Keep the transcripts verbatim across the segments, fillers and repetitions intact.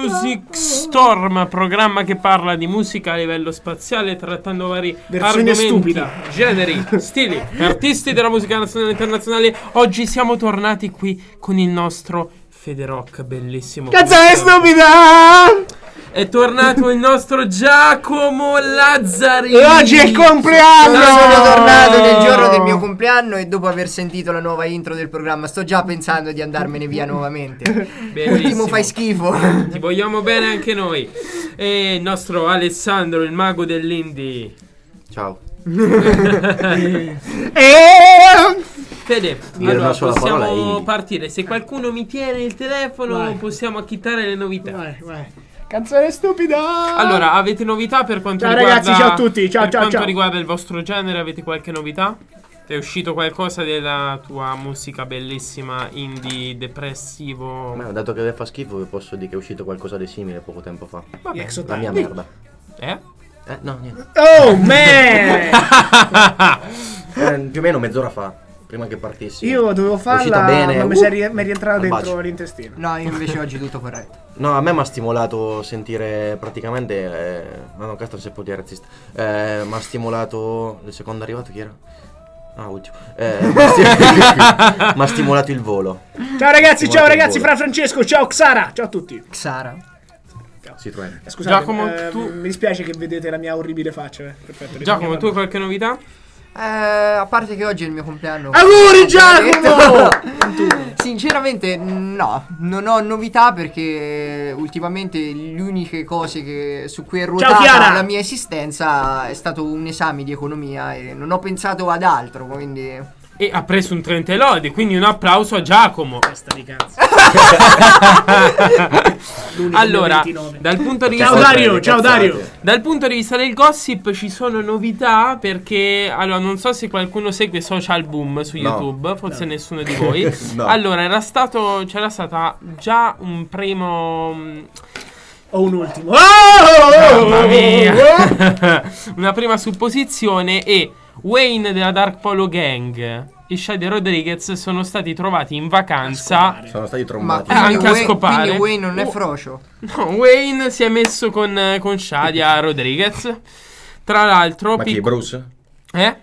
Music Storm, programma che parla di musica a livello spaziale, trattando vari Versione argomenti, stupida. generi, stili, artisti della musica nazionale e internazionale. Oggi siamo tornati qui con il nostro Federock, bellissimo. Canzone stupida! È tornato il nostro Giacomo Lazzarini. E oggi è il compleanno! No, sono tornato nel giorno del mio compleanno e dopo aver sentito la nuova intro del programma sto già pensando di andarmene via nuovamente. L'ultimo fai schifo. Ti vogliamo bene anche noi. E il nostro Alessandro, il mago dell'indie. Ciao. E... Fede, Dire allora una sola parola possiamo e- partire. Se qualcuno mi tiene il telefono, Vai. possiamo acchittare le novità. Vai, vai. Canzone stupida! Allora, avete novità per quanto Ciao, riguarda ragazzi, ciao a tutti, ciao, per ciao, quanto ciao. riguarda il vostro genere, avete qualche novità? È uscito qualcosa della tua musica bellissima, indie, depressivo? Ma dato che fa schifo, vi posso dire che è uscito qualcosa di simile poco tempo fa. Gli Exo La mia Tanti. merda. Eh? Eh, no, niente. Oh, man! Eh, più o meno mezz'ora fa, prima che partissi. Io dovevo È uscita farla, bene. ma mi Uh, si è ri- mi è rientrata un dentro bacio. l'intestino. No, io invece oggi tutto corretto. No, a me mi ha stimolato sentire praticamente. Eh, ma no, questo non si può dire razzista. Eh, mi ha stimolato. Il secondo arrivato chi era? Ah, ultimo. Eh, mi ha sti- m'ha stimolato il volo. Ciao ragazzi, Stimolato ciao il ragazzi, volo. Fra Francesco, ciao Xara, ciao a tutti. Xara. Citroen. Eh, Scusate, Giacomo, eh, tu- mi dispiace che vedete la mia orribile faccia. Eh. Perfetto. Giacomo, tu hai riteniamo- qualche novità? Eh, a parte che oggi è il mio compleanno. Auguri, come Giacomo! ho detto, sinceramente no, non ho novità perché ultimamente le uniche cose che, su cui è Chiara! ruotata la mia esistenza è stato un esame di economia e non ho pensato ad altro, quindi... E ha preso un trenta lodi, quindi un applauso a Giacomo. Testa di cazzo. L'unico Allora, ventinove. dal punto di Ciao vista Dario, ciao Dario. Dal punto di vista del gossip ci sono novità perché, allora, non so se qualcuno segue Social Boom su No. YouTube, forse nessuno di voi. No. Allora, era stato, c'era stata già un primo, mh, Ho un ultimo. Oh! mamma mia, una prima supposizione, e Wayne della Dark Polo Gang e Shady Rodriguez sono stati trovati in vacanza. Sono stati Ma trombati. Eh, quindi anche a Wayne- scopare. quindi Wayne non è Oh. frocio. No, Wayne si è messo con, con Shadia Rodriguez. Tra l'altro, Ma chi, pic- Bruce? Eh?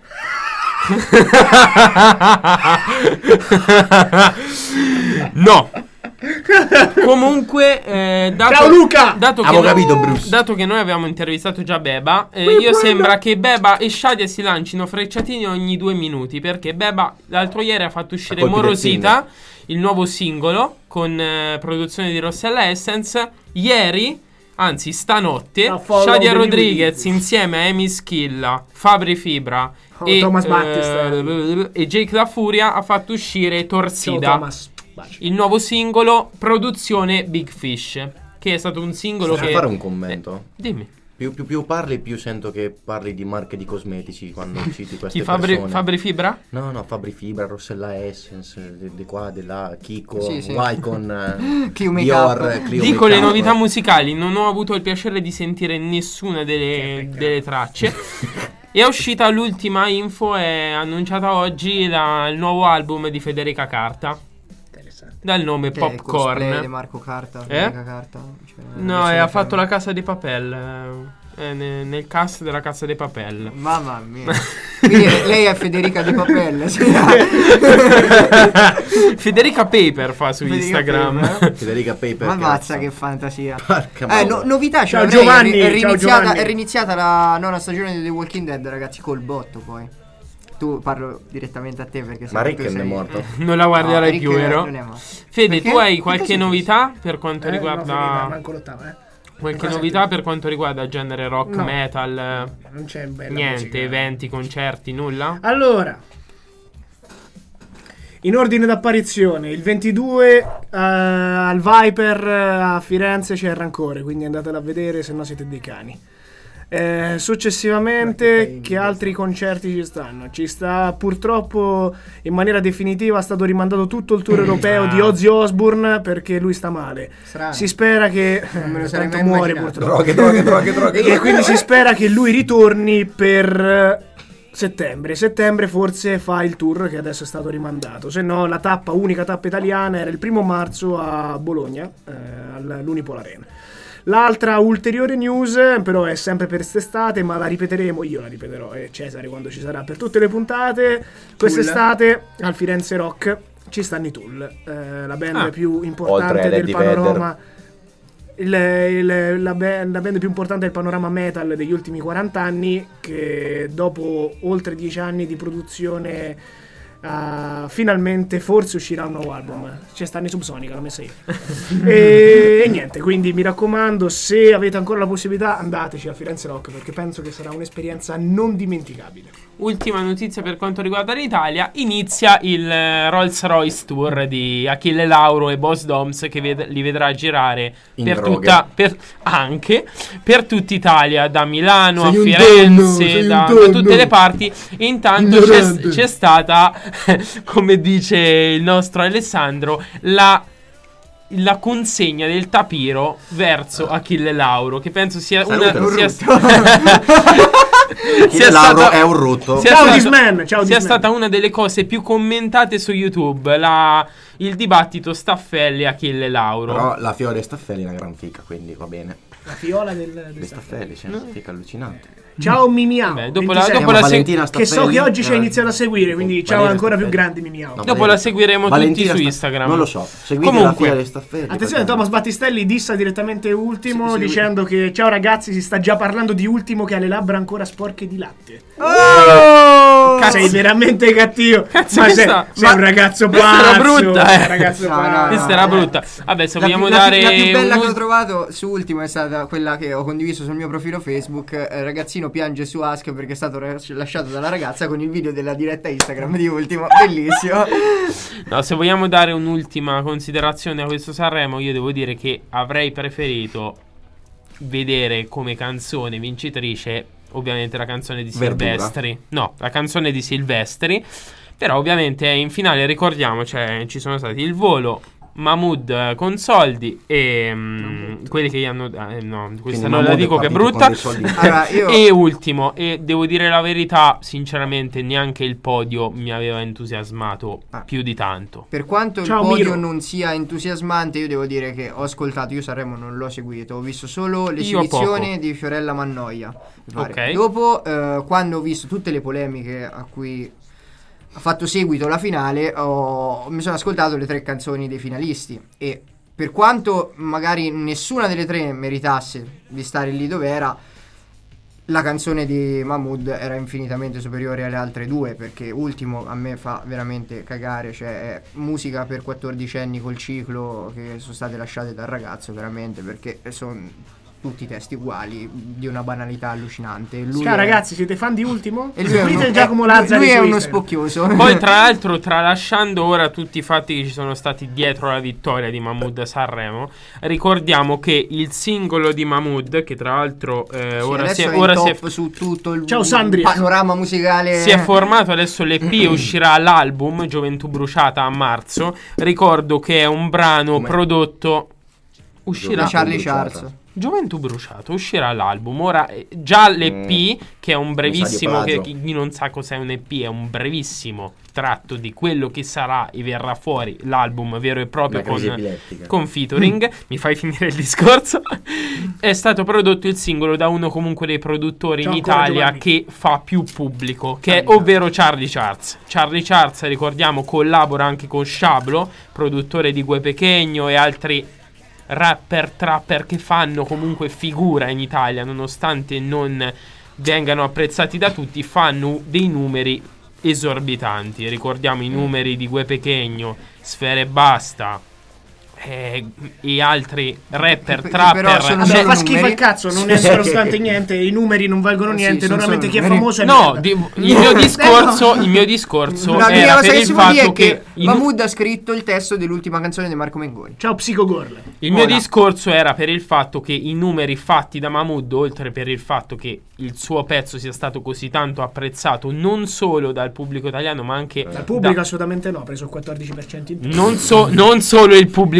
No. Comunque, eh, dato, Ciao, Luca! Dato che, Avevo noi, capito, Bruce. dato che noi abbiamo intervistato già Beba, eh, io sembra che Beba e Shadia si lancino frecciatini ogni due minuti. Perché Beba l'altro ieri ha fatto uscire A colpi Morosita, il nuovo singolo con eh, produzione di Rossella Essence. Ieri, anzi stanotte, A follow Shadia the Rodriguez news. insieme a Amy Schilla, Fabri Fibra Oh, e, Thomas eh, Battista. e Jake La Furia ha fatto uscire Ciao Torsida, Thomas. Bacio. il nuovo singolo produzione Big Fish, che è stato un singolo Posso che... fare un commento? Eh, dimmi. Più, più, più parli, più sento che parli di marche di cosmetici quando citi queste Chi Fabri, persone. Fabri Fibra? No, no, Fabri Fibra, Rossella Essence, di, di qua, di là, Kiko, Sì, sì. Wycon, eh, Clio Dior, Makeup. Clio Dico le Makeup. novità musicali, non ho avuto il piacere di sentire nessuna delle, delle tracce. È uscita l'ultima info, è annunciata oggi la- il nuovo album di Federica Carta, Interessante. dal nome Che è il cosplay di Popcorn. Marco Carta. Eh? Marco Carta, cioè, No, c'è e la ha fatto femmina. la Casa di Papel, eh, è ne- nel cast della Casa dei Papel. Mamma mia. Quindi lei è Federica di Papelle. Sì. Federica Paper fa su Federica Instagram. Paper. Federica Paper. Ma mazza cazzo. che fantasia. Porca Eh, male. no, novità, Ciao, cioè, Giovanni, È, ciao, riniziata, Giovanni. è riniziata la nona stagione di The Walking Dead, ragazzi, col botto poi. Tu parlo direttamente a te perché Ma sai che Rick è sei- morto. Non la guarderai No, più, Rick vero? non è morto. Fede, Perché? tu hai Che qualche cosa è novità per quanto Eh, no, riguarda... finita, manco l'ottava, eh. Qualche Cosa novità più? per quanto riguarda il genere rock, No. metal? Non c'è bella Niente, musica. eventi, concerti, nulla? Allora, in ordine d'apparizione, il ventidue eh, al Viper eh, a Firenze c'è il Rancore, quindi andatelo a vedere, se no siete dei cani. Eh, successivamente, che altri concerti ci stanno? Ci sta purtroppo in maniera definitiva, è stato rimandato tutto il tour europeo di Ozzy Osbourne perché lui sta male. Strano. Si spera che Non me lo sarei tanto mai muore immaginato. purtroppo. Droghe, droghe, droghe, droghe. E quindi si spera che lui ritorni per Settembre, settembre forse fa il tour che adesso è stato rimandato, se no la tappa, unica tappa italiana era il primo marzo a Bologna, eh, all'Unipol Arena. L'altra ulteriore news però è sempre per quest'estate, ma la ripeteremo, io la ripeterò e Cesare quando ci sarà per tutte le puntate. Quest'estate al Firenze Rock ci stanno i Tool, eh, la band ah, più importante del panorama. Il, il, la, band, la band più importante del panorama metal degli ultimi quaranta anni, che dopo oltre dieci anni di produzione uh, finalmente forse uscirà un nuovo album. C'è stanno i Subsonica, l'ho messa io. e, e niente, quindi mi raccomando, se avete ancora la possibilità andateci a Firenze Rock, perché penso che sarà un'esperienza non dimenticabile. Ultima notizia per quanto riguarda l'Italia: inizia il Rolls Royce Tour di Achille Lauro e Boss Doms, che ved- li vedrà girare in per tutta per, anche per tutta Italia, da Milano sei a Firenze, da, da tutte le parti. E intanto c'è, c'è stata, come dice il nostro Alessandro, la la consegna del tapiro verso Achille Lauro, che penso sia una sia, sia Lauro stata, è un rutto. Sia, ciao, stato, man, ciao sia stata una delle cose più commentate su YouTube, la, il dibattito Staffelli Achille Lauro. Però la Fiola dei Staffelli è una gran fica, quindi va bene. La Fiola del, del dei Staffelli, c'è una fica allucinante. Ciao Mimiao. Vabbè, dopo la, dopo la se- che so che oggi ci ha iniziato a seguire, quindi ciao ancora più grandi Mimiao. No, dopo la seguiremo Valentina tutti su Instagram. Non lo so. Seguite comunque la Staffelli. Attenzione, Thomas Battistelli dissa direttamente Ultimo, sì, dicendo sì. che ciao ragazzi, si sta già parlando di Ultimo che ha le labbra ancora sporche di latte. Oh! Cazzo. Sei veramente cattivo. Cazzo, ma sei, sei ma un ragazzo pazzo. Era brutta, eh. Ragazzo no, no, no, questa era brutta. Vabbè, se la vogliamo più, dare la più, la più bella un... che ho trovato su Ultimo è stata quella che ho condiviso sul mio profilo Facebook. Eh, ragazzino piange su Ask perché è stato lasciato dalla ragazza, con il video della diretta Instagram di Ultimo. Bellissimo. No, se vogliamo dare un'ultima considerazione a questo Sanremo, io devo dire che avrei preferito vedere come canzone vincitrice ovviamente la canzone di Verdura. Silvestri. No, la canzone di Silvestri. Però ovviamente in finale ricordiamo, cioè, ci sono stati il volo, Mahmood con soldi e um, quelli che gli hanno eh, no, questa non la dico che è brutta. Allora, io... e ultimo, e devo dire la verità, sinceramente neanche il podio mi aveva entusiasmato ah. più di tanto. Per quanto Ciao, il podio Miro. non sia entusiasmante, io devo dire che ho ascoltato, io Sanremo non l'ho seguito, ho visto solo l'esibizione di Fiorella Mannoia. Okay. Dopo eh, quando ho visto tutte le polemiche a cui ha fatto seguito la finale, ho, mi sono ascoltato le tre canzoni dei finalisti e per quanto magari nessuna delle tre meritasse di stare lì dove era, la canzone di Mahmood era infinitamente superiore alle altre due, perché Ultimo a me fa veramente cagare, cioè è musica per quattordicenni col ciclo che sono state lasciate dal ragazzo, veramente, perché sono tutti i testi uguali, di una banalità allucinante. Lui Sca, è... ragazzi, siete fan di Ultimo? E lui è uno, Giacomo è, Lazzari, lui è uno spocchioso. Poi tra l'altro, tralasciando ora tutti i fatti che ci sono stati dietro la vittoria di Mahmood a Sanremo, ricordiamo che il singolo di Mahmood, che tra l'altro eh, sì, ora si è, è ora top si è su tutto il Ciao, Sandri. panorama musicale, si è formato adesso l'E P e uscirà l'album Gioventù Bruciata a marzo. Ricordo che è un brano Come? prodotto uscirà da Charlie Charles. Gioventù Bruciato, uscirà l'album. Ora eh, già l'E P, mm. che è un brevissimo, che chi non sa cos'è un E P, è un brevissimo tratto di quello che sarà e verrà fuori l'album vero e proprio con, con featuring. Mm. Mi fai finire il discorso. È stato prodotto il singolo da uno comunque dei produttori Ciao in Italia che fa più pubblico, che Charlie è ovvero Charlie Charles. Charlie Charles, ricordiamo, collabora anche con Sciablo, produttore di Gue Pequeño e altri rapper, trapper che fanno comunque figura in Italia, nonostante non vengano apprezzati da tutti, fanno dei numeri esorbitanti. Ricordiamo i numeri di Gue Pequeño, Sfere Basta eh, e altri rapper, trapper. Però sono Vabbè, fa schifo il cazzo, non è nonostante niente, i numeri non valgono niente, sì, normalmente chi è famoso è no, di, il mio discorso, il mio discorso no, era per il fatto che, che Mahmood ha scritto il testo dell'ultima canzone di Marco Mengoni. Ciao Psicogorla. Il mio Ora. discorso era per il fatto che i numeri fatti da Mahmood, oltre per il fatto che il suo pezzo sia stato così tanto apprezzato non solo dal pubblico italiano ma anche dal pubblico da... assolutamente no, ha preso il quattordici per cento in non, so, non solo il pubblico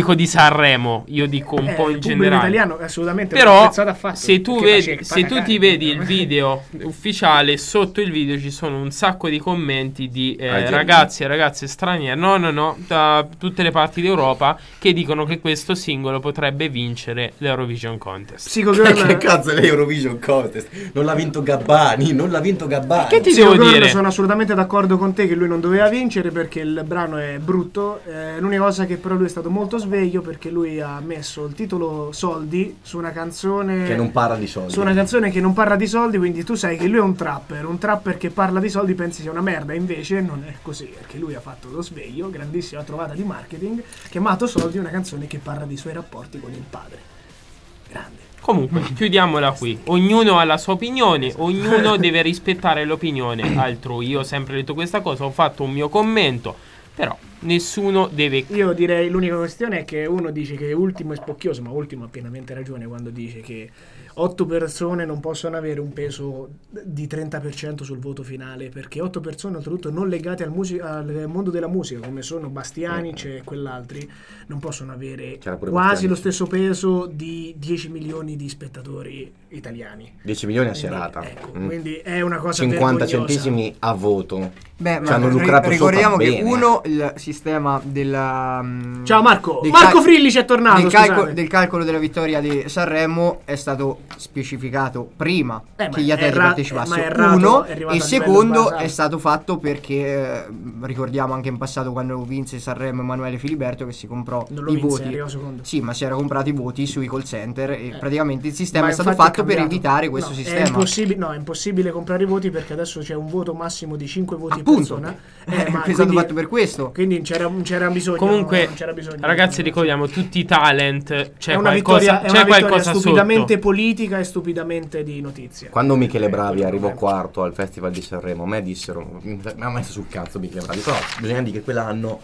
dico di Sanremo, io dico un Eh, po' in il pubblico generale. italiano è assolutamente Però apprezzato affatto, se tu, perché vedi, faceva se tu pagare. ti vedi il video ufficiale, sotto il video ci sono un sacco di commenti di eh, Algeria. ragazzi e ragazze stranieri, no no no, da tutte le parti d'Europa, che dicono che questo singolo potrebbe vincere l'Eurovision Contest. Psycho Che Girl, cazzo è l'Eurovision Contest? Non l'ha vinto Gabbani, non l'ha vinto Gabbani. Che ti Psycho devo Girl, dire? sono assolutamente d'accordo con te che lui non doveva vincere perché il brano è brutto. Eh, l'unica cosa che però lui è stato molto sveglio perché lui ha messo il titolo Soldi su una canzone Che non parla di soldi. su una canzone che non parla di soldi, quindi tu sai che lui è un trapper, un trapper che parla di soldi pensi sia una merda, invece non è così, perché lui ha fatto lo sveglio, grandissima trovata di marketing, chiamato Soldi, una canzone che parla dei suoi rapporti con il padre. Grande. Comunque, chiudiamola qui. Ognuno ha la sua opinione, ognuno deve rispettare l'opinione altrui. Io ho sempre detto questa cosa, ho fatto un mio commento, però nessuno deve... Io direi l'unica questione è che uno dice che Ultimo è spocchioso, ma Ultimo ha pienamente ragione quando dice che otto persone non possono avere un peso di trenta per cento sul voto finale, perché otto persone oltretutto non legate al, music- al mondo della musica, come sono Bastianic e quell'altri, non possono avere C'era pure quasi Bastianic. lo stesso peso di dieci milioni di spettatori italiani. dieci milioni a Quindi, serata. ecco, Mm. quindi è una cosa cinquanta vergognosa. centesimi a voto. Beh, Ci ma hanno ri- lucrato ricordiamo sopra che bene. uno il sistema della mm, Ciao Marco, del Marco cal- Frilli ci è tornato, del, calco- scusate. del calcolo della vittoria di Sanremo è stato specificato prima Eh, ma che gli è atleti erra- partecipassero, ma è errato, uno, è arrivato e a livello secondo sbasato. è stato fatto perché eh, ricordiamo anche in passato quando vinse Sanremo Emanuele Filiberto che si comprò Non lo i vinse, voti. arrivò secondo. Sì, ma si era comprato i voti sui call center e Eh. praticamente il sistema Ma è stato infatti fatto per cambiato. evitare questo No, sistema. È impossibile, no, è impossibile comprare i voti perché adesso c'è un voto massimo di cinque voti Appunto, per persona. è ma stato quindi- fatto per questo. Quindi c'era, non c'era bisogno. Comunque, non c'era bisogno ragazzi, ricordiamo tutti i talent. C'è è una qualcosa, vittoria, è c'è una vittoria qualcosa stupidamente sotto. politica e stupidamente di notizia. Quando Michele Eh, Bravi quello arrivò è. quarto al Festival di Sanremo, a me dissero, mi ha messo sul cazzo Michele Bravi, però bisogna dire che quell'anno,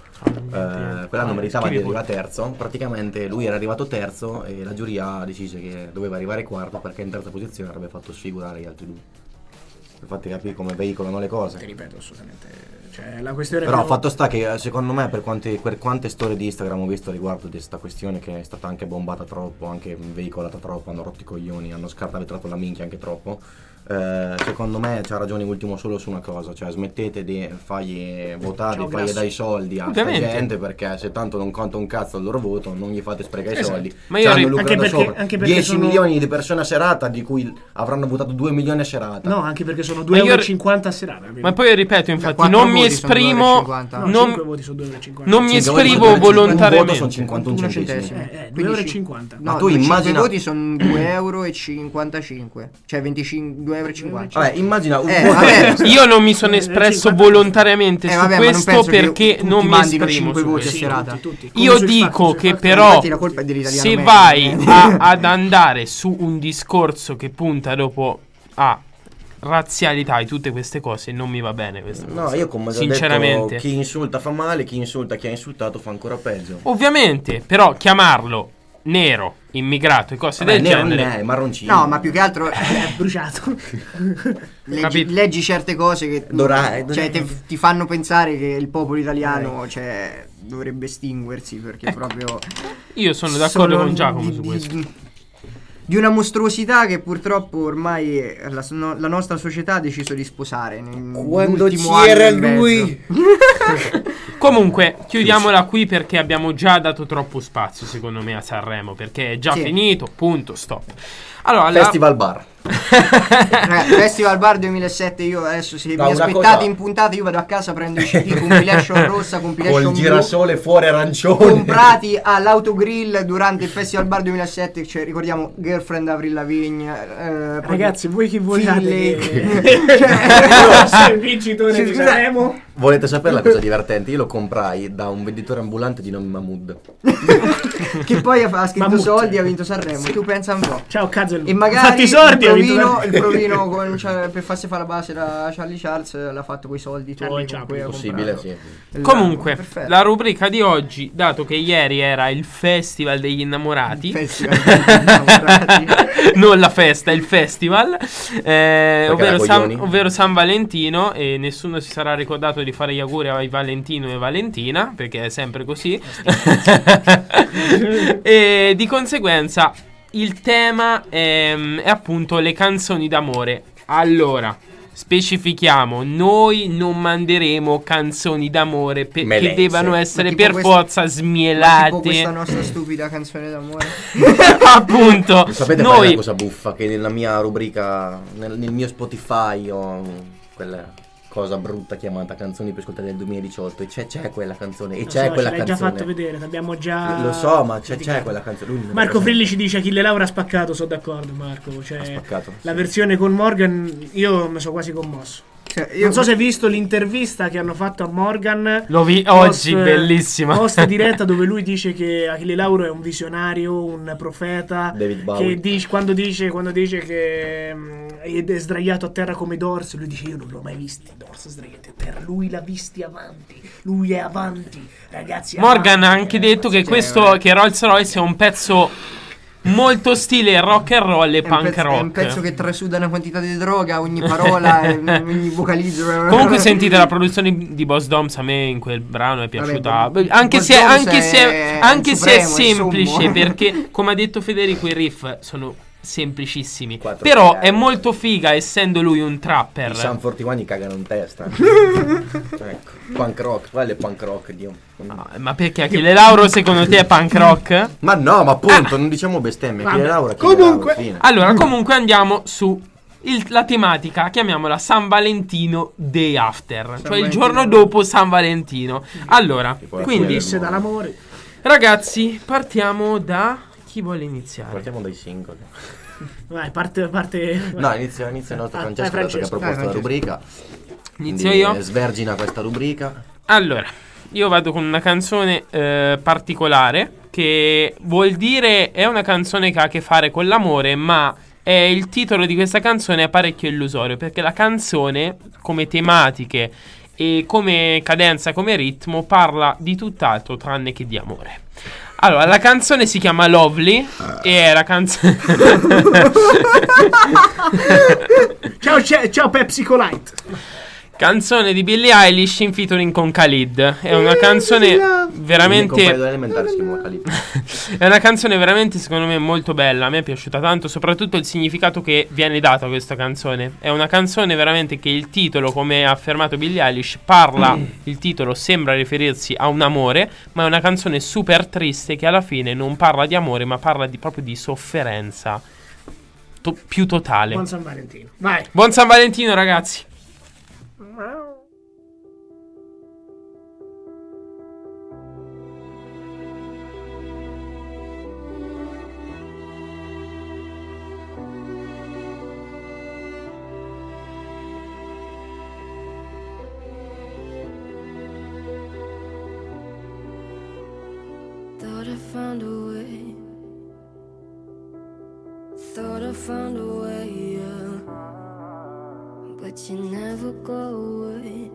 eh, quell'anno meritava di arrivare terzo, praticamente lui era arrivato terzo e la giuria decise che doveva arrivare quarto perché in terza posizione avrebbe fatto sfigurare gli altri due. Per farti capire come veicolano le cose. Ti ripeto, assolutamente. Cioè, la questione Però è il fatto sta che eh, secondo me per quante, per quante storie di Instagram ho visto riguardo di questa questione che è stata anche bombata troppo, anche veicolata troppo, hanno rotto i coglioni, hanno scartavetrato la minchia anche troppo. Eh, secondo me c'ha ragione Ultimo solo su una cosa, cioè smettete di fargli votare, Ciao, di fargli grasso. dai soldi a sta Ovviamente. gente, perché se tanto non conta un cazzo il loro voto non gli fate sprecare i Esatto. soldi. Ma Ci io hanno ri- lucrato anche perché- sopra. anche perché dieci sono- milioni di persone a serata, di cui avranno votato due milioni a serata. No, anche perché sono Ma due io euro e ri- cinquanta a serata. quindi- Ma poi ripeto, infatti, quattro non mi voti sono due euro e esprimo. cinquanta. No, Non, cinque voti su due euro e cinquanta. non mi Cinque voti esprimo sono due euro e cinquanta, volontariamente. sono cinquantuno centesimi. Eh, eh, due Quindi euro e ci- cinquanta. No, Ma tu cinque immagina- voti sono due euro e cinquantacinque, cioè venticinque, due euro e cinquanta. Vabbè, immagina un Eh, voto- vabbè. Io non mi sono espresso cinquanta. volontariamente Eh, su vabbè, ma non questo penso che perché tutti non mi mandino esprimo cinque su voti a questo. serata. Tutti, tutti. Come Io sui dico Spark, sui che Spark. però Infatti la colpa è dell'italiano se medio. vai a- ad andare su un discorso che punta dopo a razzialità e tutte queste cose, non mi va bene questa No, cosa. io come ho già Sinceramente. detto, chi insulta fa male, chi insulta chi ha insultato fa ancora peggio. Ovviamente, però chiamarlo nero, immigrato e cose Vabbè, del nero non genere. è, marroncino. No, ma più che altro È bruciato. leggi, Capito. leggi certe cose che Dora- cioè, te- ti fanno pensare che il popolo italiano Eh. cioè, dovrebbe estinguersi perché Ecco. proprio Io sono d'accordo sono con Giacomo di- su di- questo. di una mostruosità che purtroppo ormai la, no- la nostra società ha deciso di sposare. Quando nell'ultimo c'era anno e mezzo. lui. Comunque, chiudiamola qui perché abbiamo già dato troppo spazio, secondo me, a Sanremo. Perché è già Sì. finito, punto, stop. Allora, la- Festival Bar. Ragazzi, Festival Bar duemilasette, io adesso se No, mi una aspettate cosa- in puntata io vado a casa, prendo i C D compilation rossa, compilation Col blu, girasole fuori arancione. comprati all'autogrill durante il Festival Bar duemilasette, cioè ricordiamo Girlfriend Avril Lavigne, eh, Ragazzi, voi chi vogliate? Finlay. Che... Cioè, il vincitore Sì, di scusa. Sanremo? Volete sapere la cosa divertente? Io lo comprai da un venditore ambulante di nome Mahmood. che poi ha ha scritto Mammut. soldi e ha vinto Sanremo. Tu pensa un po'. Ciao, cazzo. E magari Fatti i sordi, il ha vinto provino, per- il provino con, cioè, per farsi fare la base da Charlie Charles l'ha fatto con i soldi tuoi Charlie con Chaplin. cui ha Possibile, comprato. sì. Comunque, Perfetto. la rubrica di oggi, dato che ieri era il Festival degli Innamorati, Festival degli innamorati. non la festa, il festival, eh, ovvero, San, coglioni. ovvero San Valentino, e nessuno si sarà ricordato di fare gli auguri ai Valentino e Valentina, perché è sempre così. E di conseguenza il tema è, è appunto le canzoni d'amore. Allora, specifichiamo, noi non manderemo canzoni d'amore pe- che devono essere per questa, forza smielate. Tipo questa nostra stupida canzone d'amore. Appunto, Sapete noi... qual è la cosa buffa? Che nella mia rubrica, nel, nel mio Spotify ho quella cosa brutta chiamata canzoni per ascoltare del duemiladiciotto e c'è, c'è quella canzone e Lo c'è so, quella ce l'hai canzone. già fatto vedere, t'abbiamo già Lo so, ma c'è, criticato. c'è quella canzone. Lui non Marco è Frilli ci dice Achille Lauro ha spaccato, sono d'accordo Marco, cioè, Ha spaccato, la sì. versione con Morgan io mi sono quasi commosso. Cioè, io Non so se hai visto l'intervista che hanno fatto a Morgan. Lo vi post- oggi, bellissima. Post diretta dove lui dice che Achille Lauro è un visionario, un profeta. David Bowie. Che dice, quando dice quando dice che mh, è sdraiato a terra come Dors, lui dice io non l'ho mai visto Dors sdraiati a terra, lui l'ha visti avanti, lui è avanti, ragazzi. Morgan ha avanti. anche detto che Cioè, questo, eh. che Rolls Royce è un pezzo molto stile rock and roll e è un, punk pezzo, rock. è un pezzo che trasuda una quantità di droga, ogni parola, e ogni vocalizzo. Comunque sentite la produzione di Boss Doms, a me in quel brano è piaciuta. Vabbè, anche Boss se, Doms anche se, è anche il se è supremo, il semplice, sommo. perché come ha detto Federico i riff sono semplicissimi. Quattro Però chiari. è molto figa essendo lui un I trapper. San quarantuno cagano in testa. Ecco, punk rock, quello è punk rock, Dio. Ah, ma perché Achille Lauro secondo te è punk rock? Ma no, ma appunto, non diciamo bestemmie. Chi Vabbè, le Laura, chi comunque- le Laura, fine. Allora, comunque andiamo su il- la tematica, chiamiamola San Valentino Day After, cioè il Valentino. giorno dopo San Valentino. Allora, Tipo la quindi Disse dall'amore. ragazzi, partiamo da chi vuole iniziare? Partiamo dai singoli. Vai, parte parte No, inizia, inizia il nostro Ah, Francesco, vai, dato che ha Francesco. proposto Vai, la rubrica. Inizio Quindi, io? eh, Svergina questa rubrica. Allora, io vado con una canzone eh, particolare che vuol dire è una canzone che ha a che fare con l'amore, ma è il titolo di questa canzone è parecchio illusorio perché la canzone come tematiche e come cadenza, come ritmo parla di tutt'altro tranne che di amore. Allora, la canzone si chiama Lovely e è la canzone Ciao, ciao, ciao Pepsi Light. canzone di Billie Eilish in featuring con Khalid. È una canzone Il mio compagno veramente elementare si chiama Calippo. è una canzone veramente secondo me molto bella. A me è piaciuta tanto, soprattutto il significato che viene dato a questa canzone. È una canzone veramente che il titolo, come ha affermato Billie Eilish, parla, il titolo sembra riferirsi a un amore, ma è una canzone super triste che alla fine non parla di amore, ma parla di, proprio di sofferenza to- più totale. Buon San Valentino. Vai. Buon San Valentino, ragazzi. Thought I found a way. Thought I found a way, yeah. But you never go away.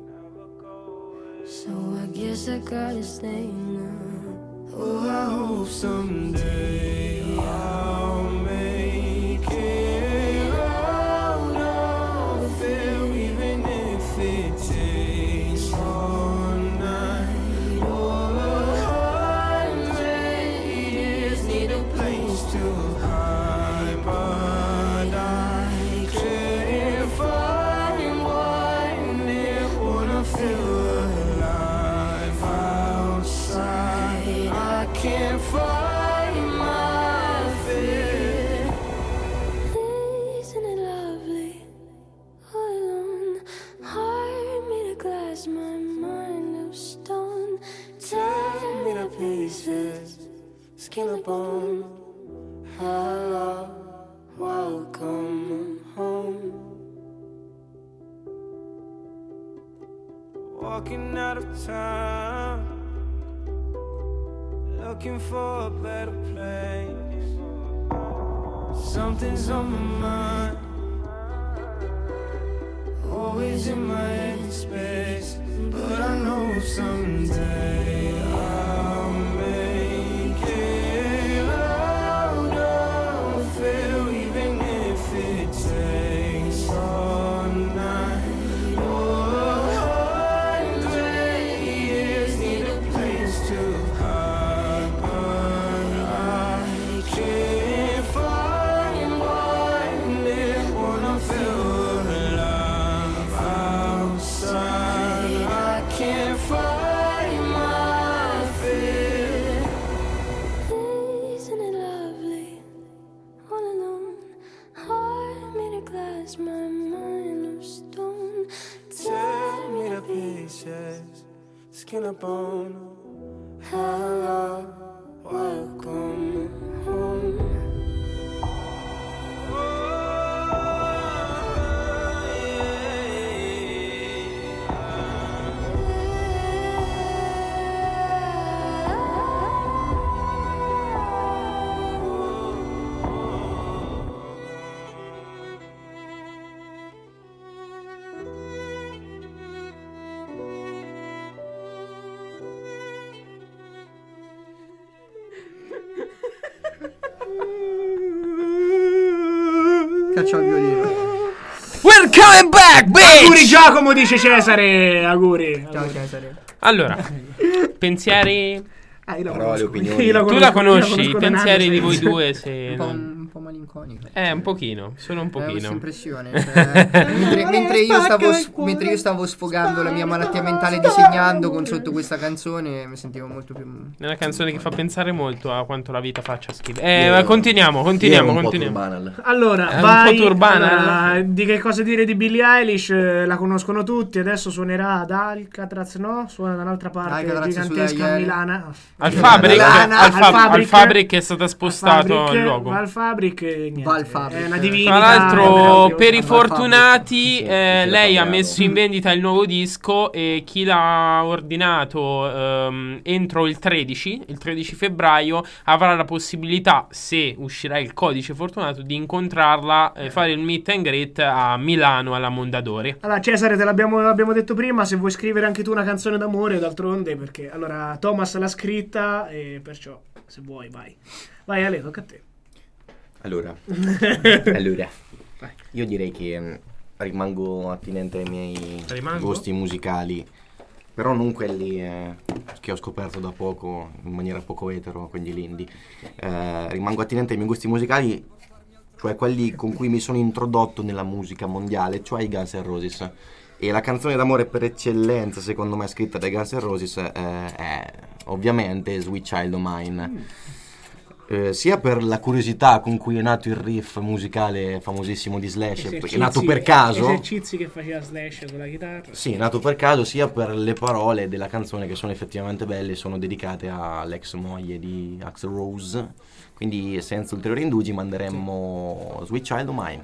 So I guess I gotta stay now. Oh, I hope someday I'll make it out of here, even if it takes all night or a hundred years. Need a place to hide, but I can't find one near. Wanna feel alive outside. I can't find my fear. Isn't it lovely? All alone, heart made of glass, my mind of stone. Tear me to pieces, skin and bone. Hello, welcome home. Walking out of town, looking for a better place. Something's on my mind, always in my head space. But I know someday I'll make it out of here. stone. Tear me to pieces, skin and bone. Hello, welcome home. Caccia il violino. We're coming back, bitch! Auguri Giacomo, dice Cesare. Auguri. Ciao Cesare. Allora, pensieri. Ah, io la Parole, conosco. opinioni. Io la Tu conosco- la io conosci? I conosco da un pensieri anno, di voi sì. due? Se Un po', non- un po' malinconico. Eh, un pochino, solo un È questa pochino. impressione. Cioè, mentre, mentre io stavo, s- mentre io stavo sfogando la mia malattia mentale disegnando con sotto questa canzone, mi sentivo molto più. È una canzone che fa pensare molto a quanto la vita faccia schifo. Eh, Io- ma continuiamo, continuiamo, Io ero un po' continuiamo. turbanal. Allora, È un vai. po' turbana, Allora, di che cosa dire di Billie Eilish? eh, La conoscono tutti. Adesso suonerà ad Alcatraz, no? Suona da un'altra parte Alcatraz gigantesca sulla a ieri. Milano. Al Fabric, Lana, al, al Fab- Fabric. al Fabric è stato spostato Fabric, il logo. va al Fabric e niente. Va al Fabric. È una Tra divinità. Tra l'altro, meravigliosa. per i Va al Fabric. fortunati, Sì, eh, sì, lei ha l'abbiamo. messo in vendita il nuovo disco e chi l'ha ordinato ehm, entro il tredici, il tredici febbraio, avrà la possibilità, se uscirà il codice fortunato, di incontrarla e fare il meet and greet a Milano alla Mondadori. Allora, Cesare, te l'abbiamo, l'abbiamo detto prima. Se vuoi scrivere anche tu una canzone d'amore, d'altronde, perché allora Thomas l'ha scritta e perciò, se vuoi, vai. Vai, Ale, tocca a te. Allora, allora, io direi che mh, rimango attinente ai miei Rimango? gusti musicali, però non quelli eh, che ho scoperto da poco in maniera poco etero, quindi l'indie. Eh, rimango attinente ai miei gusti musicali, cioè quelli con cui mi sono introdotto nella musica mondiale, cioè i Guns N' Roses. E la canzone d'amore per eccellenza, secondo me, scritta dai Guns N' Roses eh, è ovviamente Sweet Child O' Mine. Eh, sia per la curiosità con cui è nato il riff musicale famosissimo di Slash, è nato per caso. Esercizi che faceva Slash con la chitarra. Sì, è nato per caso, sia per le parole della canzone che sono effettivamente belle, sono dedicate all'ex moglie di Axl Rose. Quindi senza ulteriori indugi manderemmo Sweet Child O' Mine.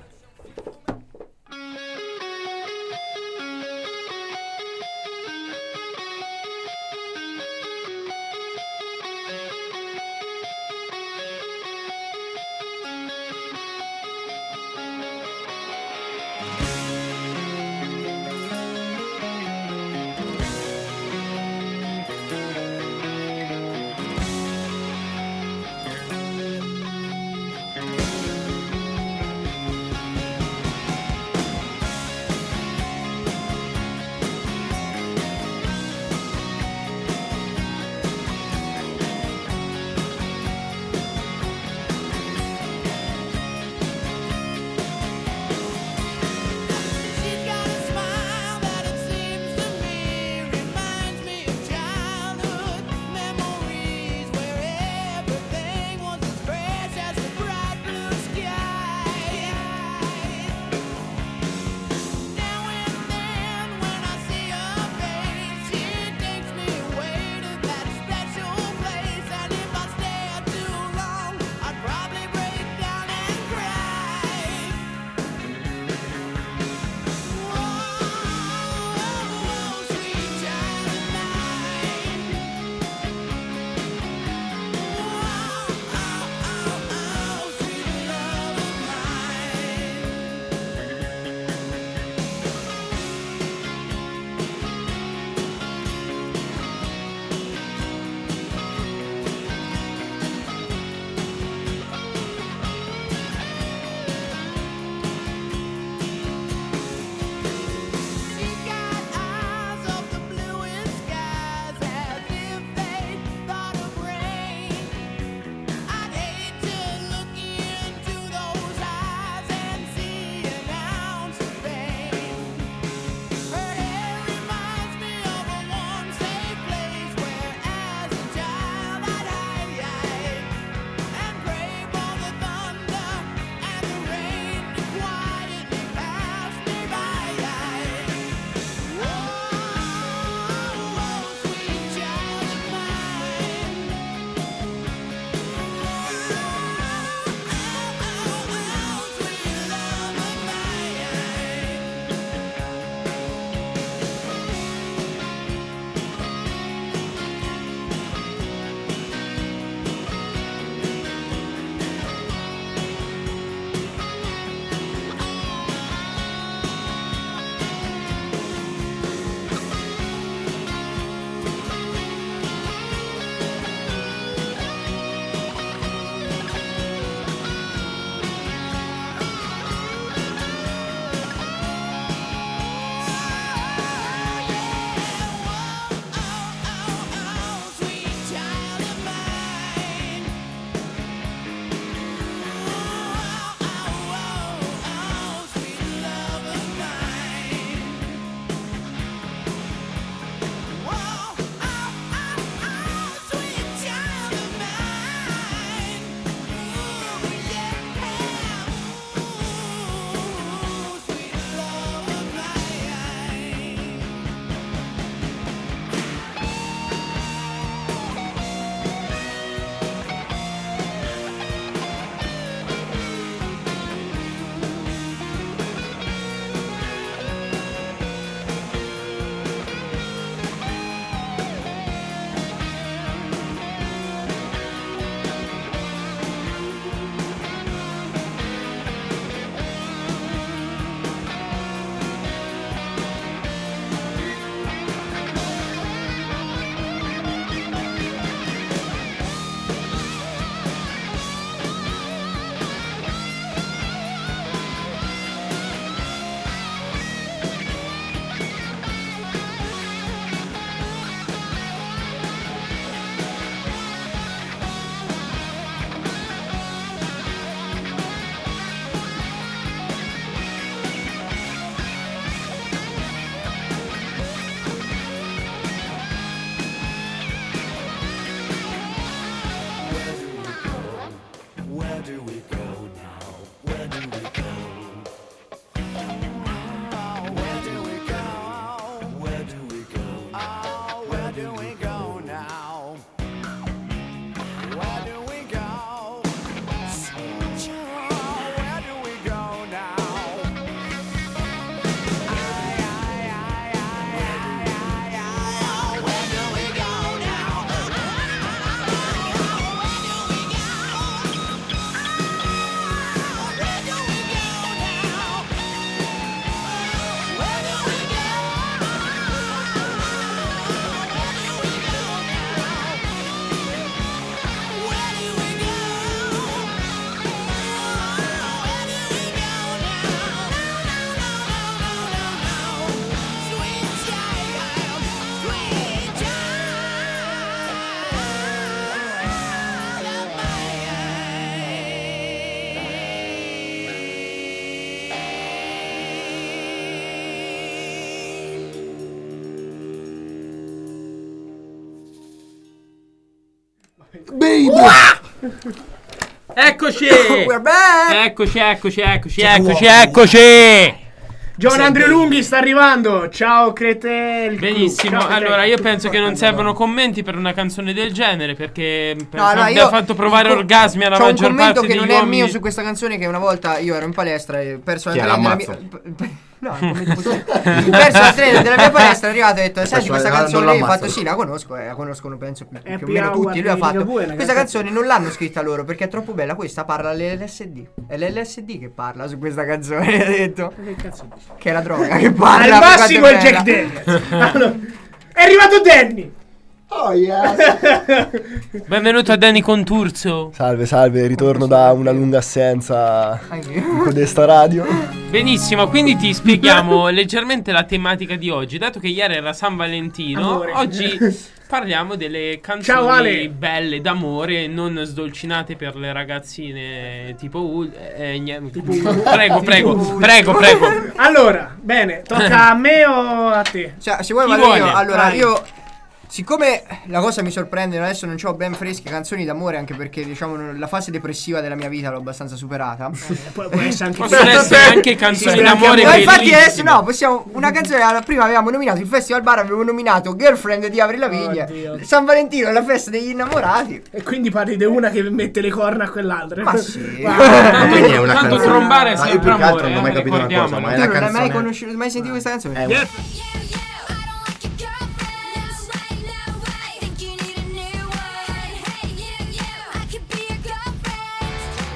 Baby! Eccoci! We're back! Eccoci, eccoci, eccoci, eccoci, eccoci! John Andrea Lunghi sta arrivando. Ciao Cretel. Benissimo, Ciao, allora Cretel. io penso che non servono commenti per una canzone del genere, perché penso No, no, abbia io- fatto provare co- orgasmi alla c'ho un maggior commento parte che degli non è uomini. mio su questa canzone, che una volta io ero in palestra e perso la Chi era, treno della Ammazzo? mia... No, un commento positivo. Perso la treno della mia palestra, è arrivato e ha detto: senti, questa non canzone, la io ho fatto ammazzo. sì, la conosco, eh, la conoscono penso più, più o Happy meno Hour tutti. Lui ha di fatto Ligabue, una questa canzone- canzone non l'hanno scritta loro perché è troppo bella, questa parla all'L S D. È l'L S D che parla su questa canzone, ha detto. Che cazzo dici? Che è la droga che parla. Al per massimo quanto il è Jack bella. Daniels. Allora, è arrivato Danny. Oh yeah. Benvenuto a Danny Conturzo. Salve, salve, ritorno da una lunga assenza Anche in io. codesta radio. Benissimo, quindi ti spieghiamo leggermente la tematica di oggi. Dato che ieri era San Valentino, Amore. oggi parliamo delle Ciao, canzoni Ale. belle d'amore, non sdolcinate per le ragazzine tipo Ul- eh, niente. Prego, prego, prego, prego. Allora, bene, tocca a me o a te? Cioè, se vuoi Chi vado io, vuole? allora Vai. io. Siccome la cosa mi sorprende, adesso non ho ben fresche canzoni d'amore, anche perché diciamo non- la fase depressiva della mia vita l'ho abbastanza superata. Può, può essere anche Possono essere anche canzoni Sì, d'amore Ma infatti bellissime. adesso no, possiamo. Una canzone, alla- prima avevamo nominato il Festival Bar, avevo nominato Girlfriend di Avril Lavigne. Oddio. San Valentino è la festa degli innamorati. E quindi parli di una che mette le corna a quell'altra. Ma sì. Guarda. Quindi è una Tanto canzone- trombare è Ma io sempre più che altro amore, non ho mai eh, capito una cosa, ricordiamolo. ma è Tu la non hai mai canzone conosciuto, mai sentito questa canzone? è un- I don't like your girlfriend. Right now, I think you need a new one. Hey, you, you, I could be your girlfriend.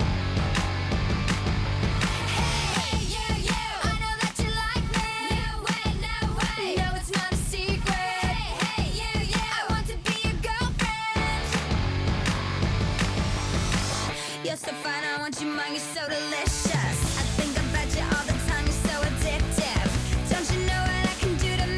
Hey, you, you, I know that you like me. No way, no way. No, it's not a secret. Hey, you, you, I want to be your girlfriend. You're so fine, I want you mine. You're so delicious. I think about you all the time. You're so addictive. Don't you know what I can do to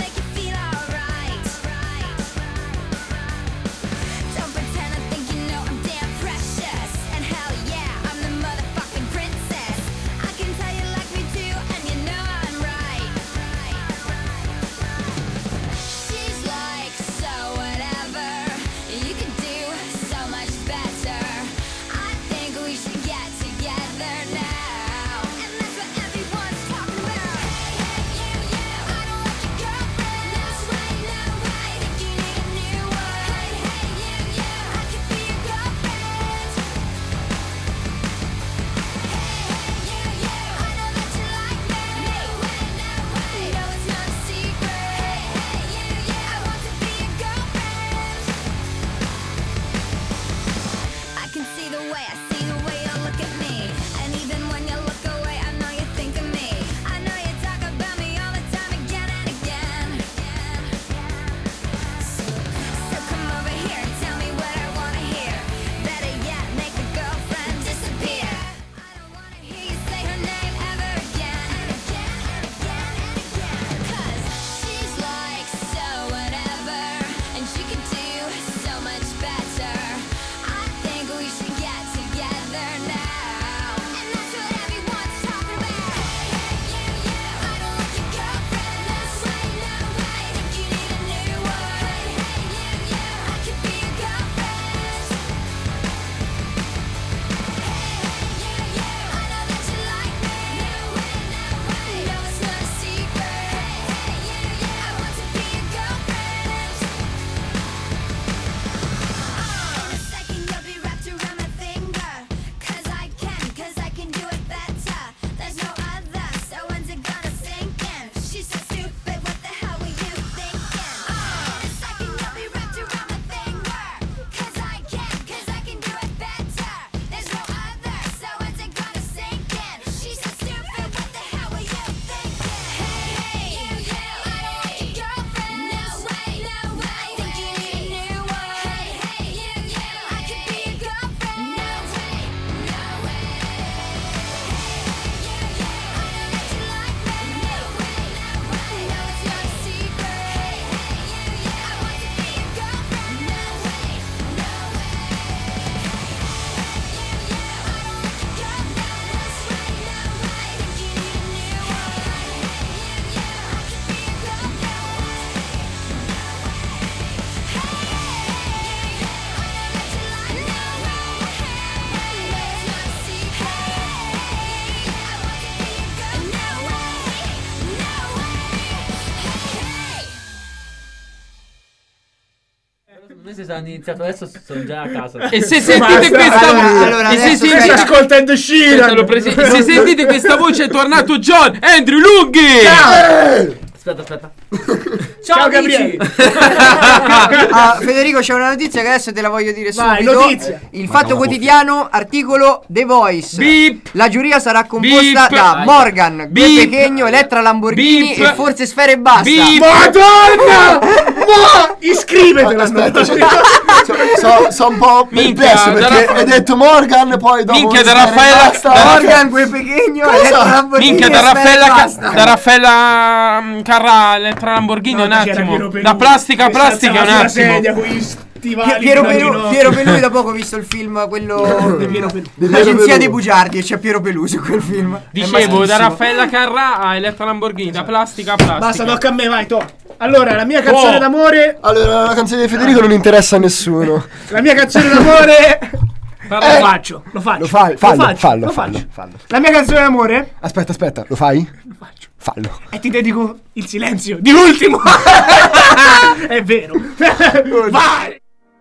Noi se hanno iniziato adesso sono già a casa. E se sentite questa allora, allora e se adesso sentite ascolta Ed Sheeran. Lo presi- e se sentite questa voce è tornato John Andrew Lunghi. Aspetta, aspetta. Ciao, Ciao Gabriele. Ah, Federico, c'è una notizia che adesso te la voglio dire Vai, subito. notizia. Il Fatto Quotidiano, articolo The Voice. Beep. La giuria sarà composta Beep. da Dai. Morgan, Gue Beep. Pechegno, Elettra Lamborghini Beep. e forse Sfere e basta. Beep. Madonna! Ma iscrivetela. Aspetta, so, so, so un po' Minchia, perplesso perché da- hai detto Morgan, poi dopo Minchia, da Sfere e Raffaella- basta. da- Morgan, Gue Pechegno, Elettra Lamborghini Minchia, da e Sfere e Raffaella Ca- basta. da Raffaella mm, Carrà Elettra Lamborghini No, un perché era attimo. Piero Pelù, Da plastica a che plastica un s'alzava sulla attimo. sedia con gli stivali Piero fino al Pelù, ginocchio. Piero Pelù, da poco ho visto il film, quello Di Piero Pelù. L'agenzia dei bugiardi, e c'è Piero Pelù su quel film. È Dicevo, da maschissimo. Raffaella Carrà a Elettra Lamborghini, da plastica a plastica. Basta, tocca a me, vai, to. Allora, la mia canzone Oh. d'amore. Allora, la canzone di Federico non interessa a nessuno. La mia canzone d'amore. Parla- Lo faccio, lo faccio. Lo fai? Fallo, lo faccio, fallo, lo fallo, faccio. fallo. La mia canzone d'amore. Aspetta, aspetta, lo fai? Lo faccio. Fallo. E ti dedico il silenzio di ultimo. È vero. Vai.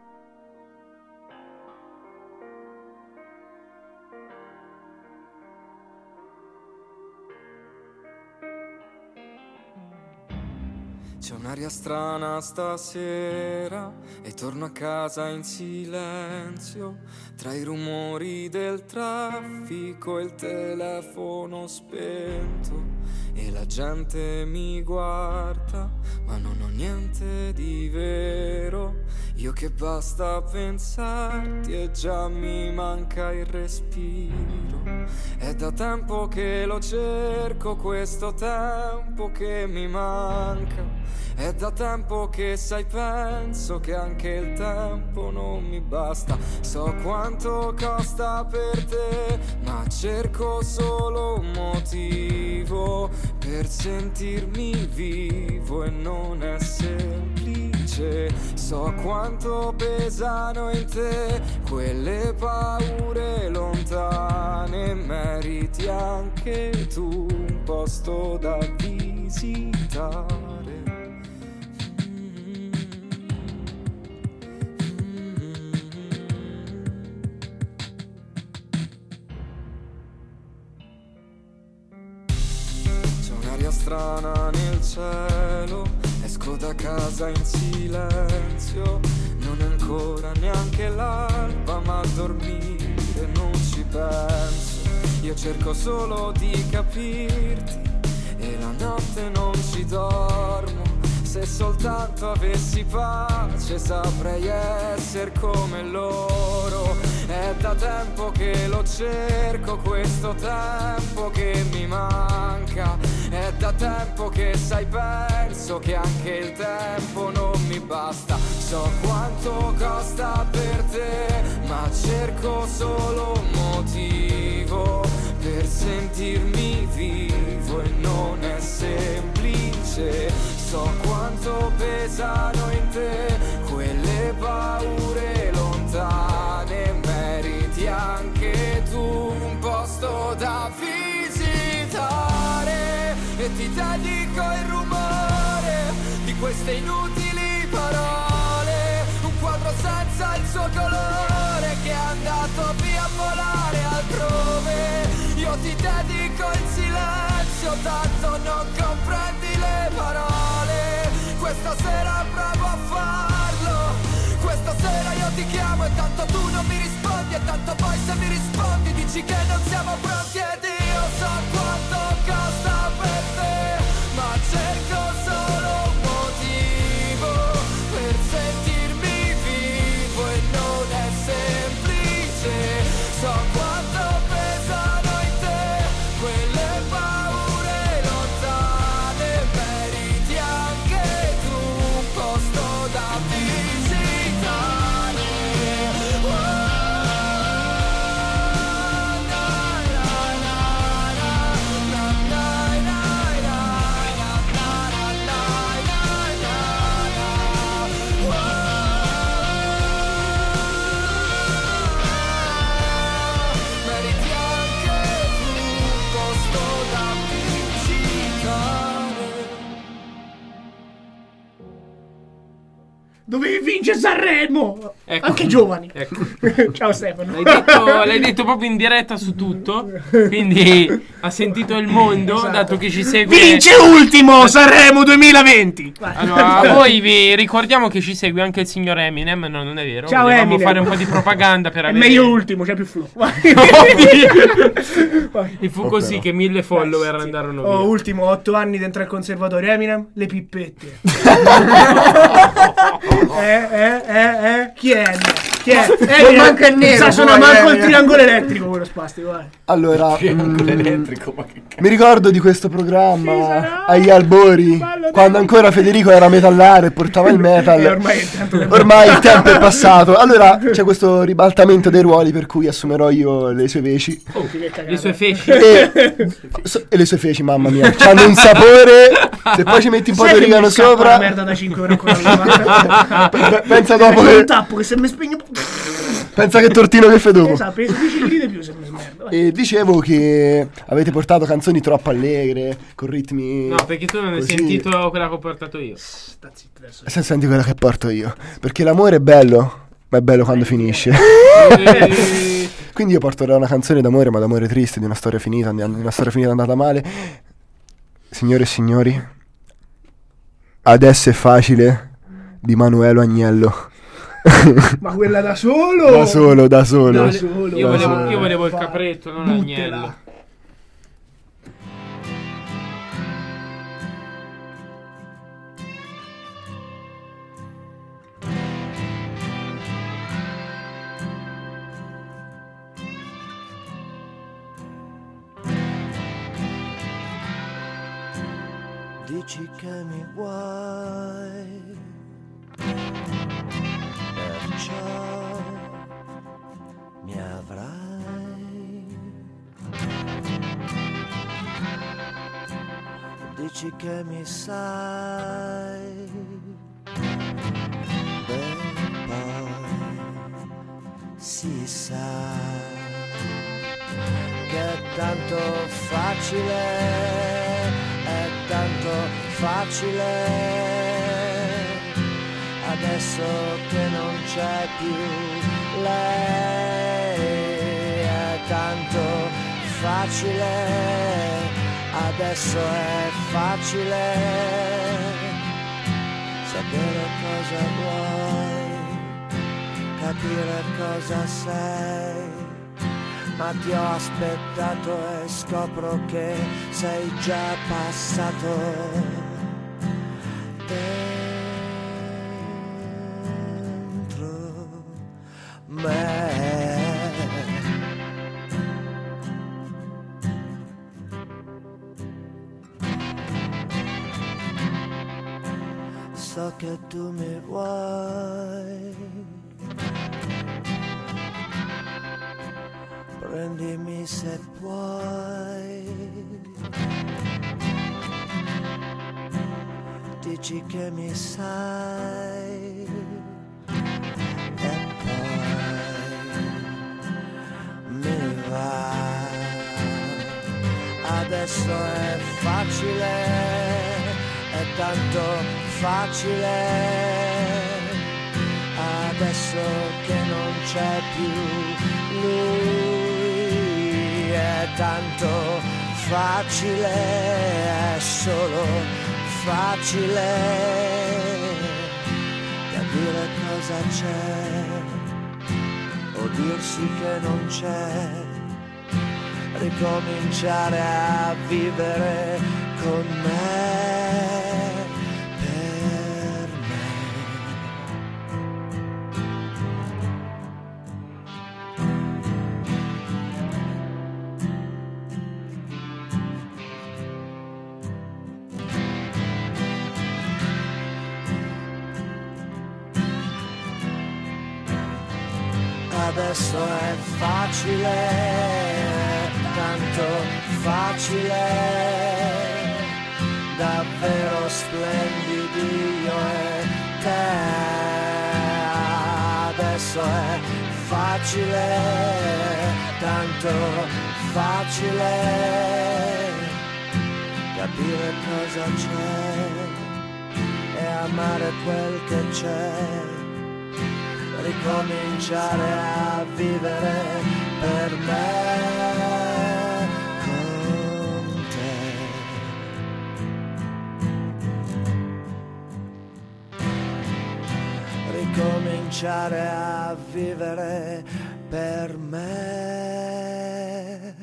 C'è un'aria strana stasera e torno a casa in silenzio, tra i rumori del traffico e il telefono spento, e la gente mi guarda ma non ho niente di vero, io che basta pensarti e già mi manca il respiro, è da tempo che lo cerco questo tempo che mi manca. È da tempo che sai, penso che anche il tempo non mi basta. So quanto costa per te, ma cerco solo un motivo per sentirmi vivo e non è semplice. So quanto pesano in te quelle paure lontane, meriti anche tu un posto da visitare. Strana nel cielo, esco da casa in silenzio, non è ancora neanche l'alba, ma a dormire non ci penso, io cerco solo di capirti e la notte non ci dormo, se soltanto avessi pace saprei essere come loro, è da tempo che lo cerco questo tempo che mi manca, è da tempo che sai, penso che anche il tempo non mi basta. So quanto costa per te, ma cerco solo un motivo per sentirmi vivo e non è semplice. So quanto pesano in te quelle paure lontane, meriti anche tu un posto da visitare. E ti dedico il rumore di queste inutili parole, un quadro senza il suo colore che è andato via a volare altrove. Io ti dedico il silenzio, tanto non comprendi le parole. Questa sera provo a farlo, questa sera io ti chiamo e tanto tu non mi rispondi, e tanto poi se mi rispondi dici che non siamo pronti, ed io so quanto costa per te, ma cerco solo un motivo per sentirmi vivo e non è semplice. So quanto pesano in te quelle paure lontane, meriti anche tu un posto da visitare. Oh, na, na, na, na, na, na. Dovevi vincere Sanremo. Ecco. Anche giovani. Ecco. Ciao Stefano. L'hai detto, l'hai detto proprio in diretta su tutto. Quindi ha sentito il mondo, Esatto. dato che ci segue. Vince ultimo Sanremo duemilaventi. Allora, a voi vi ricordiamo che ci segue anche il signor Eminem. No, non è vero. Ciao, Volevamo Eminem. fare un po' di propaganda per È avere. meglio ultimo, c'è più flow. Vai. Vai. E fu così che mille follower andarono Oh, via. ultimo, otto anni dentro al conservatorio. Eminem, le pippette. eh, eh, eh, eh. Chi è? Chi è? Non manca il nero, Sa suona poi, manco il Eminem. triangolo elettrico quello spastico, vai. Allora, mm, elettrico, ma che cazzo. mi ricordo di questo programma Ci sarà. agli albori, Ballo quando dai. ancora Federico era metallare e portava il E metal. ormai il tempo del- Ormai il tempo è passato. Allora c'è questo ribaltamento dei ruoli per cui assumerò io le sue veci. Oh, che cagata. Le sue feci. E, so- e le sue feci, mamma mia, hanno un sapore. Se poi ci metti un po' Sai di che mi origano scappa sopra, la merda da cinque euro ancora. pe- pensa dopo C'è che un tappo che se mi spegno. pensa che tortino che fai dopo. Esatto, peso dieci chili di più se mi smerdo. vai. E dicevo che avete portato canzoni troppo allegre, con ritmi. No, perché tu non hai così. sentito quella che ho portato io. Sta zitto adesso. Se senti quella che porto io. Perché l'amore è bello, ma è bello quando finisce. Eh, Quindi io porterò una canzone d'amore, ma d'amore triste, di una storia finita, di una storia finita andata male. Signore e signori, adesso è facile di Manuelo Agnello. Ma quella da solo? Da solo, da solo. Da solo. io, da volevo, solo. io volevo il Vai. capretto, non Buttela. l'agnello. Dici che mi vuoi, perciò mi avrai. Dici che mi sai, beh poi si sa che è tanto facile. È tanto facile adesso che non c'è più lei. È tanto facile, adesso è facile sapere cosa vuoi, capire cosa sei. Ma ti ho aspettato e scopro che sei già passato dentro me. So che tu mi vuoi, prendimi se puoi, dici che mi sai e poi mi va. Adesso è facile, è tanto facile, adesso che non c'è più lui. È tanto facile, è solo facile capire cosa c'è o dirsi che non c'è, ricominciare a vivere con me, per me. Adesso è facile, tanto facile, davvero splendidi io e te. Adesso è facile, tanto facile, capire cosa c'è e amare abbandonare quel che c'è, ricominciare a vivere per me con te. Ricominciare a vivere per me.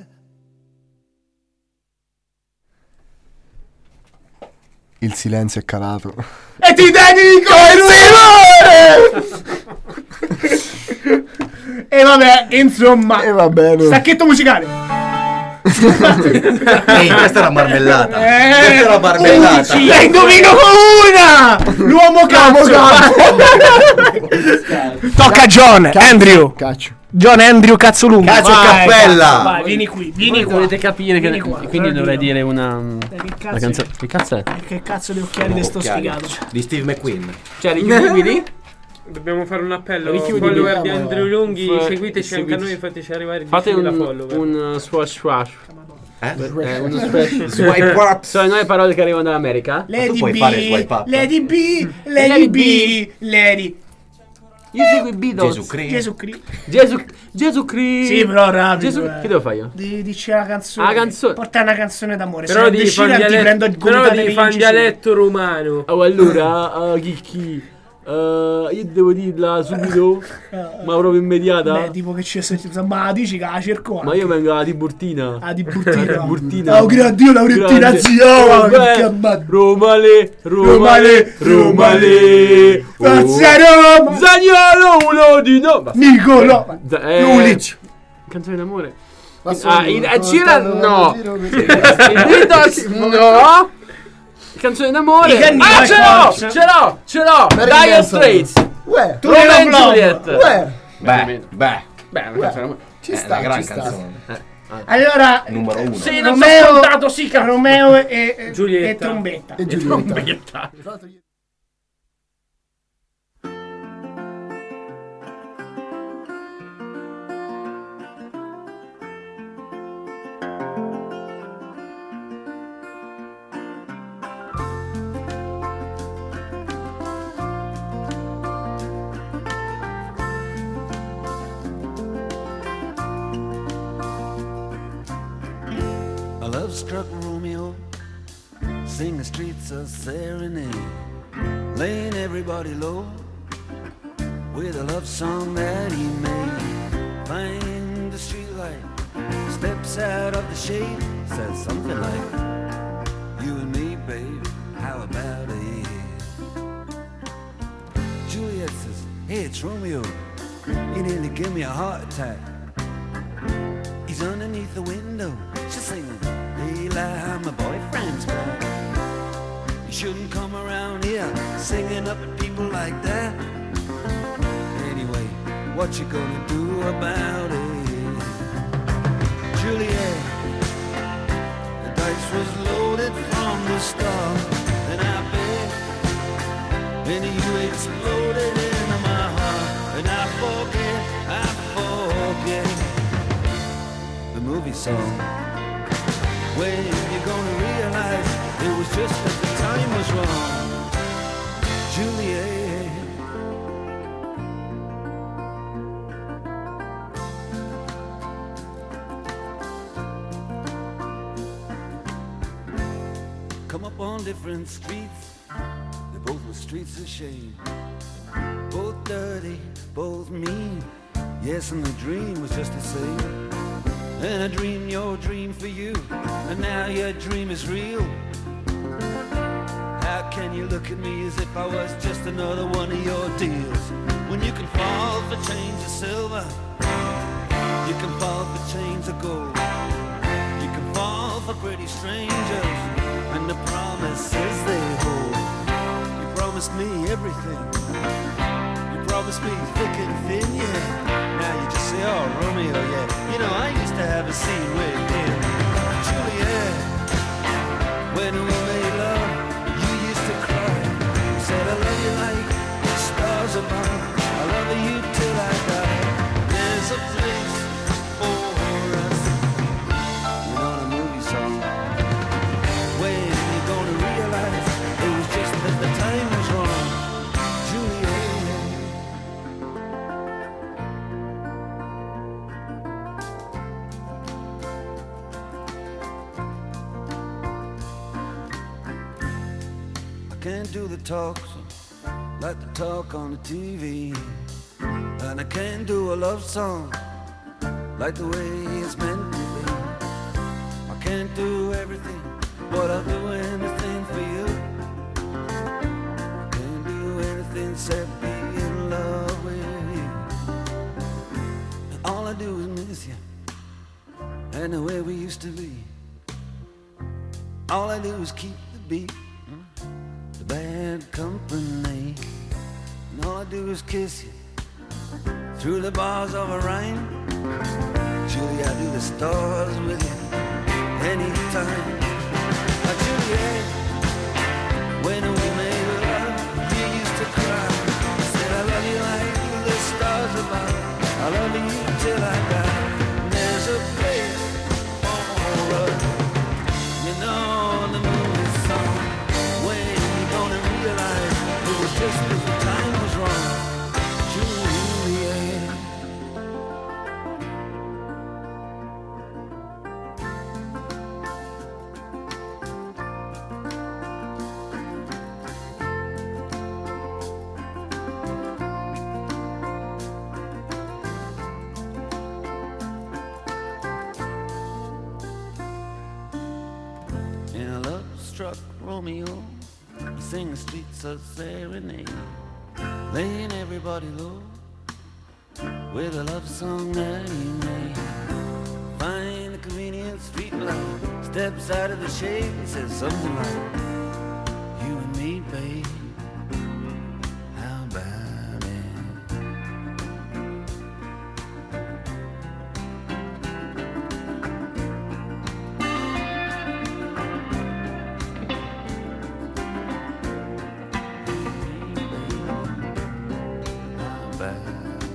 Il silenzio è calato. E ti dedico il Simone! E vabbè, insomma. E va bene. Stacchetto musicale. Ehi, questa è la marmellata. Eh, questa è la marmellata. Ne indovino una! L'uomo cazzo. Tocca a John, Andrew. Caccio. John Andrew cazzo lungo. Caccio Vai, cappella. Vai, vieni qui, vieni Voi qua. dovete capire Vieni che qua, quindi dovrei tranquillo. dire una Eh, che cazzo una è? canzone. Che cazzo è? Eh, Che cazzo di occhiali di sto Occhiali. sfigato. Di Steve McQueen. Cioè, richiudimi lì? Dobbiamo fare un appello. Richiudi, Follower di vediamo. Andrew Lunghi, F- seguiteci anche a noi, seguiteci. fateci arrivare Fate diecimila un, follower. un uh, swash swash. Eh? Eh, uno swash. Swipe up. Sono nuove parole che arrivano dall'America. Lady puoi B, fare swipe up. Lady B, Lady Lady B, Lady Io seguo i Beatles. Gesù Cristo. Gesù Cristo. Gesù Gesù Cristo. Sì, però rapido. Gesù... eh. Che devo fare io? Di, dici la canzone. Ah, canzone. Porta una canzone d'amore. Però Se devi non fare decidi, un ti prendo il dialetto, però gomitare devi fare un incisivi. dialetto romano. Oh, allora, uh, Chicchi, uh, io devo dirla subito, ma proprio immediata. Beh, tipo che c'è sentito. Ma dici che la cerco Ma io vengo da Tiburtina. Ah, di Burtina. Tiburtina. Oh, grazie, io laurettina Grande. zio. Oh, Che beh, ammazza. Romale, Romale, Romale, Romale. Forza Roma. Zagnolo, uno di no. Basta. Nicolò. Z- eh, Lulic. Canzone d'amore. Ma Ah, in a Cira no. Giro I Beatles no. Canzone d'amore. I Kenny Ah, ce l'ho, Records. ce l'ho, ce l'ho. Mary Dire Manson. Straits. Uè, Tu Romeo eri e un blog. Juliet. uè. Beh, beh. Beh, una canzone d'amore. Ci È sta, una gran ci sta. canzone. Allora, Numero uno. Sì, non Romeo- so scontato, sì, cazzo. Romeo e, e, Giulietta. e trombetta. E Giulietta. Trombetta. A love-struck Romeo sing the streets a serenade, laying everybody low with a love song that he made. Find the streetlight, steps out of the shade, says something like, "You and me, babe, how about it?" Juliet says, "Hey, it's Romeo. You nearly give me a heart attack." He's underneath the window. She's singing, "Daylight, my boyfriend's back." You shouldn't come around here singing up at people like that. Anyway, what you gonna do about it? Juliet, the dice was loaded from the start, and I bet, and you exploded into my heart, and I forget, I forget the movie song. When you gonna realize it was just that the time was wrong, Juliet. Come up on different streets, they both were streets of shame. Both dirty, both mean, yes, and the dream was just the same. And I dreamed your dream for you, and now your dream is real. How can you look at me as if I was just another one of your deals? When you can fall for chains of silver, you can fall for chains of gold, you can fall for pretty strangers, and the promises they hold. You promised me everything, you promised me thick and thin, yeah. Now you just say, "Oh, Romeo, yeah. You know, I used to have a scene with him." Juliet, when we made love, you used to cry. You said, "I love you like the stars above. I love you till I die. There's a place for us." You're not a movie song. When you gonna realize it was just that the time was wrong? can't do the talk so like the talk on the T V. And I can't do a love song like the way it's meant to be. I can't do everything, but I'll do anything for you. I can't do anything except be in love with you. And all I do is miss you and the way we used to be. All I do is keep the beat, the bad company. And all I do is kiss you through the bars of a rhyme. Julie, I do the stars with you anytime. Now, Juliet, when we made love, you used to cry. You said, I love you like the stars above. I love you till I die. And there's a place for us, you know, the movie song. When you gonna realize it was just because the time was wrong. Juliet. In a love-struck Romeo, we sing the streets of serenade, laying everybody low with a love song that he made. Find the convenient street light, steps out of the shade, says something like, you and me, babe, how about it? How about it?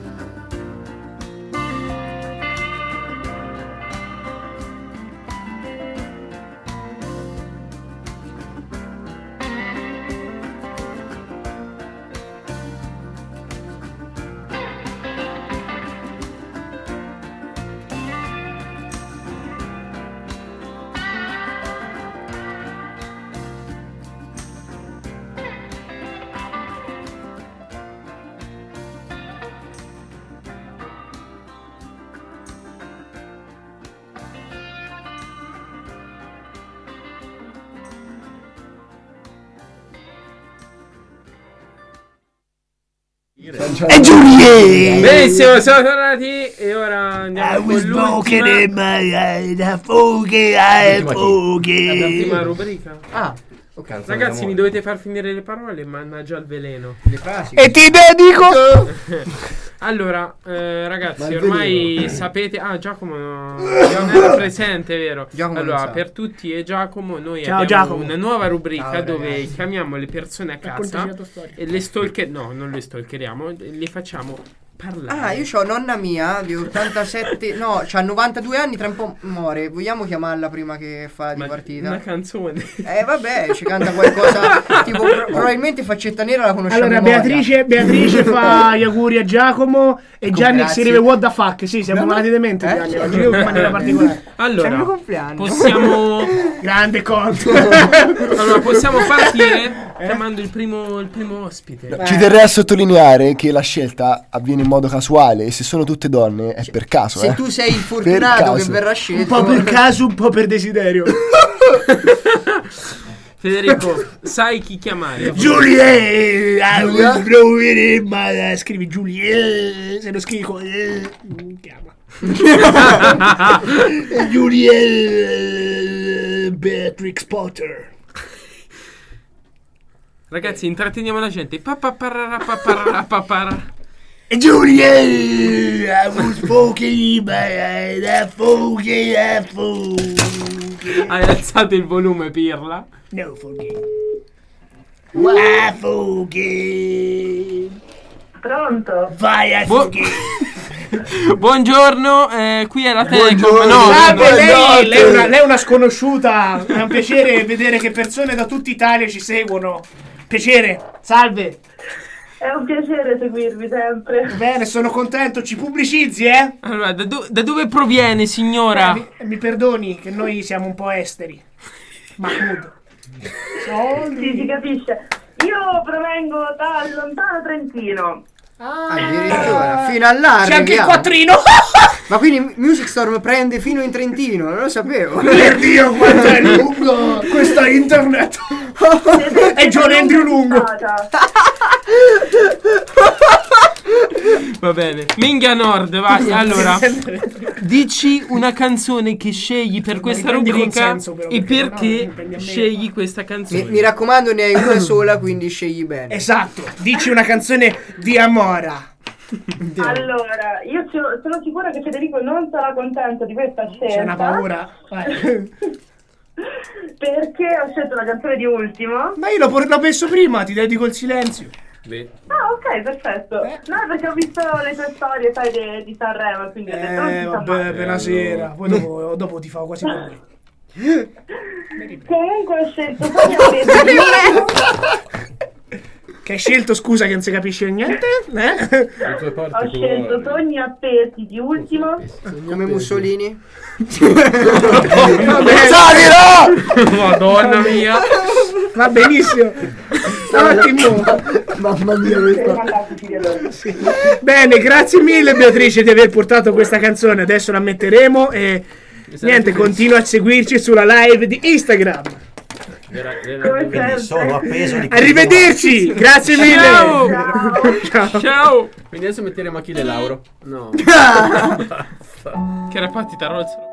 E Giuliet! Benissimo, siamo tornati e ora andiamo I con was broken l'ultima, in my eye, the foggy eye, la foggy. prima rubrica. Ah, ok. Ragazzi, mi dovete far finire le parole, mannaggia il veleno. Le frasi. E ti dedico! Allora, eh, Ma ragazzi, il ormai veleno. sapete. Ah, Giacomo no, non era presente, vero? Giacomo non Allora, sa. per tutti e Giacomo, noi Ciao, abbiamo Giacomo. una nuova rubrica Ciao, dove ragazzi. chiamiamo le persone a casa Raccontaci la tua storia. e le stalker. No, non le stalkeriamo, le facciamo parlare. Ah, io ho nonna mia di ottantasette, no, c'ha novantadue anni, tra un po' muore. Vogliamo chiamarla prima che fa di Ma- partita? Una canzone. Eh vabbè, ci canta qualcosa, tipo pro- probabilmente Faccetta Nera la conosciamo. Allora, a memoria. Beatrice, Beatrice fa gli auguri a Giacomo e Gianni grazie. scrive what the fuck. Sì, siamo malati di mente, Eh? Gianni, oggi in maniera particolare. C'è il mio Allora, compleanno. possiamo. Grande conto. Allora, possiamo partire chiamando il primo, il primo ospite. Ci terrei a sottolineare che la scelta avviene in modo casuale e se sono tutte donne è per caso. Se eh. tu sei il fortunato Per che caso. verrà Un scelto. po' per caso, un po' per desiderio. Federico, sai chi chiamare? Juliet, I was broken in my eye. Scrivi Juliet, se lo scrivi con eh, mi chiama. Juliet Beatrix Potter. Ragazzi, intratteniamo la gente. Pa-pa-parara-pa-parara-pa-para. Juliet, I was broken in my eye, that foggy, that foggy. Hai alzato il volume, Pirla. No foggy. Why foggy? Pronto? Vai a Bo- foggy. Buongiorno, eh, qui è la Telecom. Buongiorno. No, Salve, no, lei, notte. lei, è una, lei è una sconosciuta. È un piacere vedere che persone da tutta Italia ci seguono. Piacere, salve. È un piacere seguirvi sempre. Bene, sono contento. Ci pubblicizzi, eh? Allora, da, do- da dove proviene, signora? Eh, mi, mi perdoni che noi siamo un po' esteri. Mahmood. Sì, si capisce. Io provengo dal lontano Trentino. Addirittura, fino all'A C'è anche il arriviamo. quattrino. Ma quindi Music Storm prende fino in Trentino, non lo sapevo. Per Dio, quanto è lungo questa internet. È John Andrew lungo. Va bene. Minghia Nord, vai. Allora, dici una canzone che scegli per questa prendi rubrica consenso, però, e perché perché sennò non prendi a me. scegli questa canzone. Mi, mi raccomando, ne hai una sola, quindi scegli bene. Esatto, dici una canzone di Amora. Allora, io ci- sono sicura che Federico non sarà contento di questa scelta. C'è una paura. Vai. Perché ho scelto la canzone di Ultimo. Ma io l'ho, por- l'ho messo prima, ti dedico il silenzio. Ah, ok, perfetto. No, perché ho visto le tue storie, sai, de- di Sanremo, quindi ho detto non Eh, si sa vabbè, mai. appena sera. Poi dopo, dopo ti fa quasi per me. Comunque ho scelto Sonia Pesi. Che hai scelto, scusa, che non si capisce niente? Eh? Ho scelto Sogni appesi di Ultimo. Come Mussolini. Madonna mia. Va benissimo. Stavo in modo. Mamma mia, questa. Fantastici allora. Bene, grazie mille Beatrice di aver portato questa canzone. Adesso la metteremo e niente, continua a seguirci sulla live di Instagram. Come Quindi sono sempre. appeso di Arrivederci, grazie mille. Ciao. Ciao. Ciao. Quindi adesso metteremo Achille Lauro. No. Che era partita Rolls.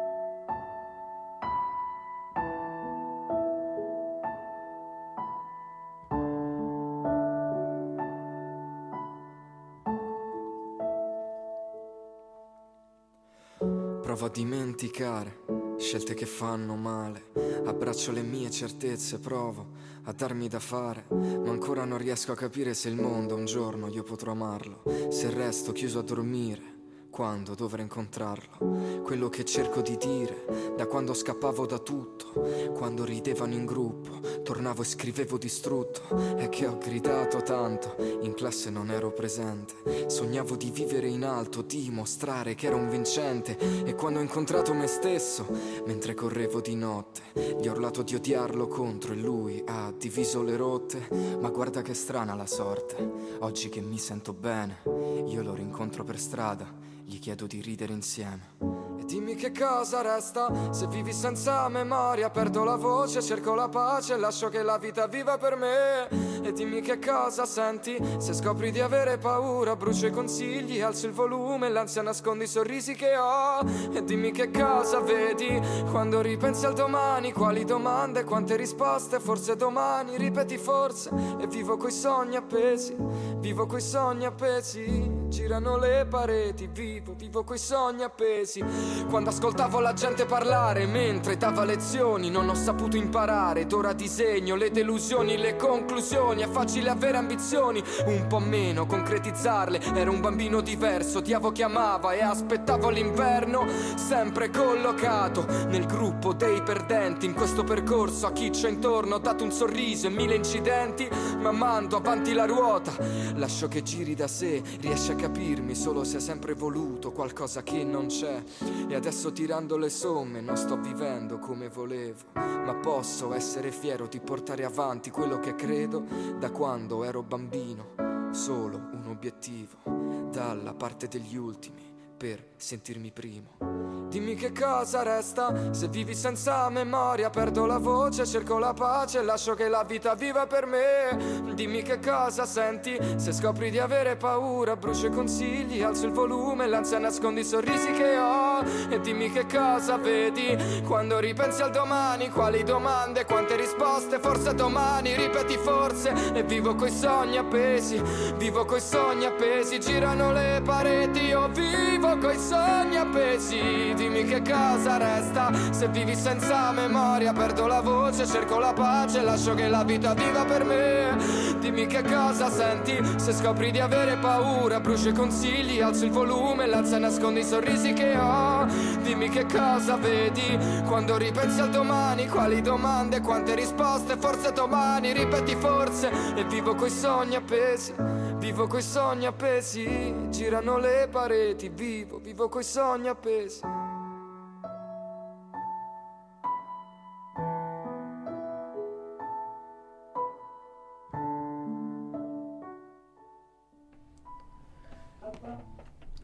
Provo a dimenticare scelte che fanno male. Abbraccio le mie certezze, provo a darmi da fare. Ma ancora non riesco a capire se il mondo un giorno io potrò amarlo. Se resto chiuso a dormire, quando dovrò incontrarlo. Quello che cerco di dire, da quando scappavo da tutto. Quando ridevano in gruppo, tornavo e scrivevo distrutto. È che ho gridato tanto, in classe non ero presente. Sognavo di vivere in alto, dimostrare che ero un vincente. E quando ho incontrato me stesso, mentre correvo di notte, gli ho urlato di odiarlo contro e lui ha diviso le rotte. Ma guarda che strana la sorte, oggi che mi sento bene, io lo rincontro per strada, gli chiedo di ridere insieme. E dimmi che cosa resta se vivi senza memoria. Perdo la voce, cerco la pace, lascio che la vita viva per me. E dimmi che cosa senti se scopri di avere paura. Brucio i consigli, alzo il volume, l'ansia nasconde i sorrisi che ho. E dimmi che cosa vedi quando ripensi al domani. Quali domande, quante risposte, forse domani ripeti forse. E vivo coi sogni appesi, vivo coi sogni appesi. Girano le pareti, vivo, vivo coi sogni appesi. Quando ascoltavo la gente parlare mentre dava lezioni, non ho saputo imparare ed ora disegno le delusioni, le conclusioni. È facile avere ambizioni, un po' meno concretizzarle. Ero un bambino diverso, odiavo chi amava e aspettavo l'inverno. Sempre collocato nel gruppo dei perdenti. In questo percorso a chi c'è intorno ho dato un sorriso e mille incidenti. Ma mando avanti la ruota, lascio che giri da sé. Riesci a capirmi solo se hai sempre voluto qualcosa che non c'è. E adesso tirando le somme non sto vivendo come volevo, ma posso essere fiero di portare avanti quello che credo. Da quando ero bambino, solo un obiettivo, dalla parte degli ultimi per sentirmi primo. Dimmi che cosa resta se vivi senza memoria. Perdo la voce, cerco la pace, lascio che la vita viva per me. Dimmi che cosa senti se scopri di avere paura. Brucio i consigli, alzo il volume, l'ansia nasconde i sorrisi che ho. E dimmi che cosa vedi quando ripensi al domani. Quali domande, quante risposte, forse domani ripeti forse. E vivo coi sogni appesi, vivo coi sogni appesi. Girano le pareti, io vivo coi sogni appesi. Dimmi che cosa resta se vivi senza memoria. Perdo la voce, cerco la pace, lascio che la vita viva per me. Dimmi che cosa senti se scopri di avere paura. Brucio i consigli, alzo il volume, l'ansia nasconde i sorrisi che ho. Dimmi che cosa vedi quando ripensi al domani. Quali domande, quante risposte, forse domani ripeti forse. E vivo coi sogni appesi, vivo coi sogni appesi. Girano le pareti, vivo, vivo coi sogni appesi.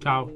Ciao.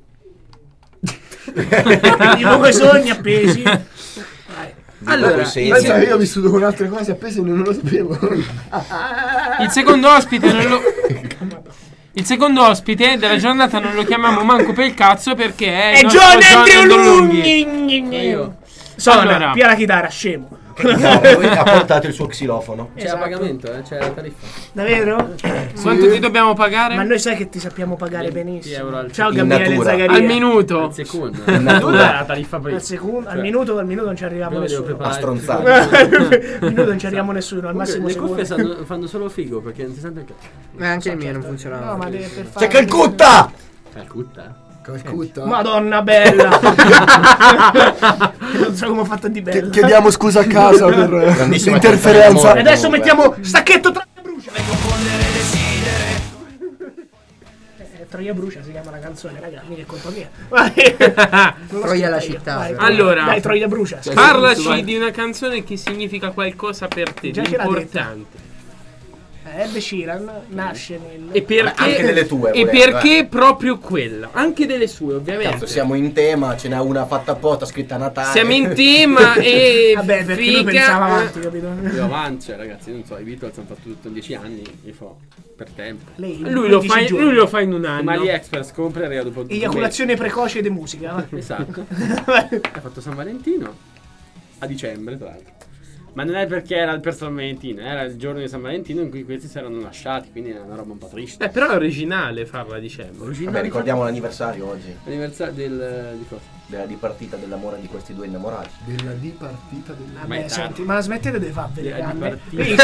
Io con i sogni appesi. Allora, il, Pensa, se- io ho vissuto con altre cose appese e non lo sapevo. il secondo ospite non lo... Il secondo ospite della giornata non lo chiamiamo manco per il cazzo perché è, È il nostro John Andrew Lunghi. Lunghi. Suona, Allora. pia la chitarra, scemo. Ha portato il suo xilofono. C'è Esatto. a pagamento, eh? C'è la tariffa. Davvero? Quanto ti dobbiamo pagare? Ma noi sai che ti sappiamo pagare benissimo. euro al- Ciao in Gabriele natura. Zagaria. Al minuto. Al secondo. In Non natura. è la tariffa prima. Al secondo, al Cioè, minuto, al minuto non ci arriviamo io devo nessuno. A preparare. stronzate. Al minuto non ci arriviamo nessuno, al Comunque, massimo le cuffie secondo. fanno, fanno solo figo perché non si sente il cazzo. Eh, anche le mie non funzionavano. No, ma deve per fare. C'è Calcutta! Calcutta? Calcutta. Madonna bella. Non so come ho fatto di Che- bella. chiediamo scusa a casa per Grandissima l'interferenza. canzone E adesso comunque. mettiamo stacchetto tra brucia. Eh, Troia brucia si chiama la canzone, raga, mica è colpa mia. Vai. Non l'ho Troia la scritta io. città, Vai, però. Allora. dai, Troia brucia. Parlaci di una canzone che significa qualcosa per te, Già di ce l'ha detta. importante. Eh, Ed Sheeran nasce nel E perché, anche delle tue, e volendo, perché proprio quella? Anche delle sue, ovviamente. Cazzo, siamo in tema, ce n'è una fatta apposta scritta a Natale. Siamo in tema e Vabbè, perché lui figa. pensava avanti, capito? Io avanti, cioè, ragazzi, io non so, i Beatles hanno fatto tutto in dieci anni, io fa per tempo. Lei Lui lo, quindici fa, giorni. lui lo fa in un anno. Ma AliExpress compra e arriva dopo due Eiaculazione precoce di musica. va. mesi. Esatto. Ha fatto San Valentino a dicembre, tra l'altro. Ma non è perché era per San Valentino, era il giorno di San Valentino in cui questi si erano lasciati, quindi è una roba un po' triste. Eh, però è originale farla a dicembre. Vabbè, ricordiamo l'anniversario oggi. L'anniversario del... di cosa? Della dipartita dell'amore di questi due innamorati. Della dipartita della... Ma è Vabbè, tardi. senti, ma smettete di fare delle Di- di canne. partire. Lì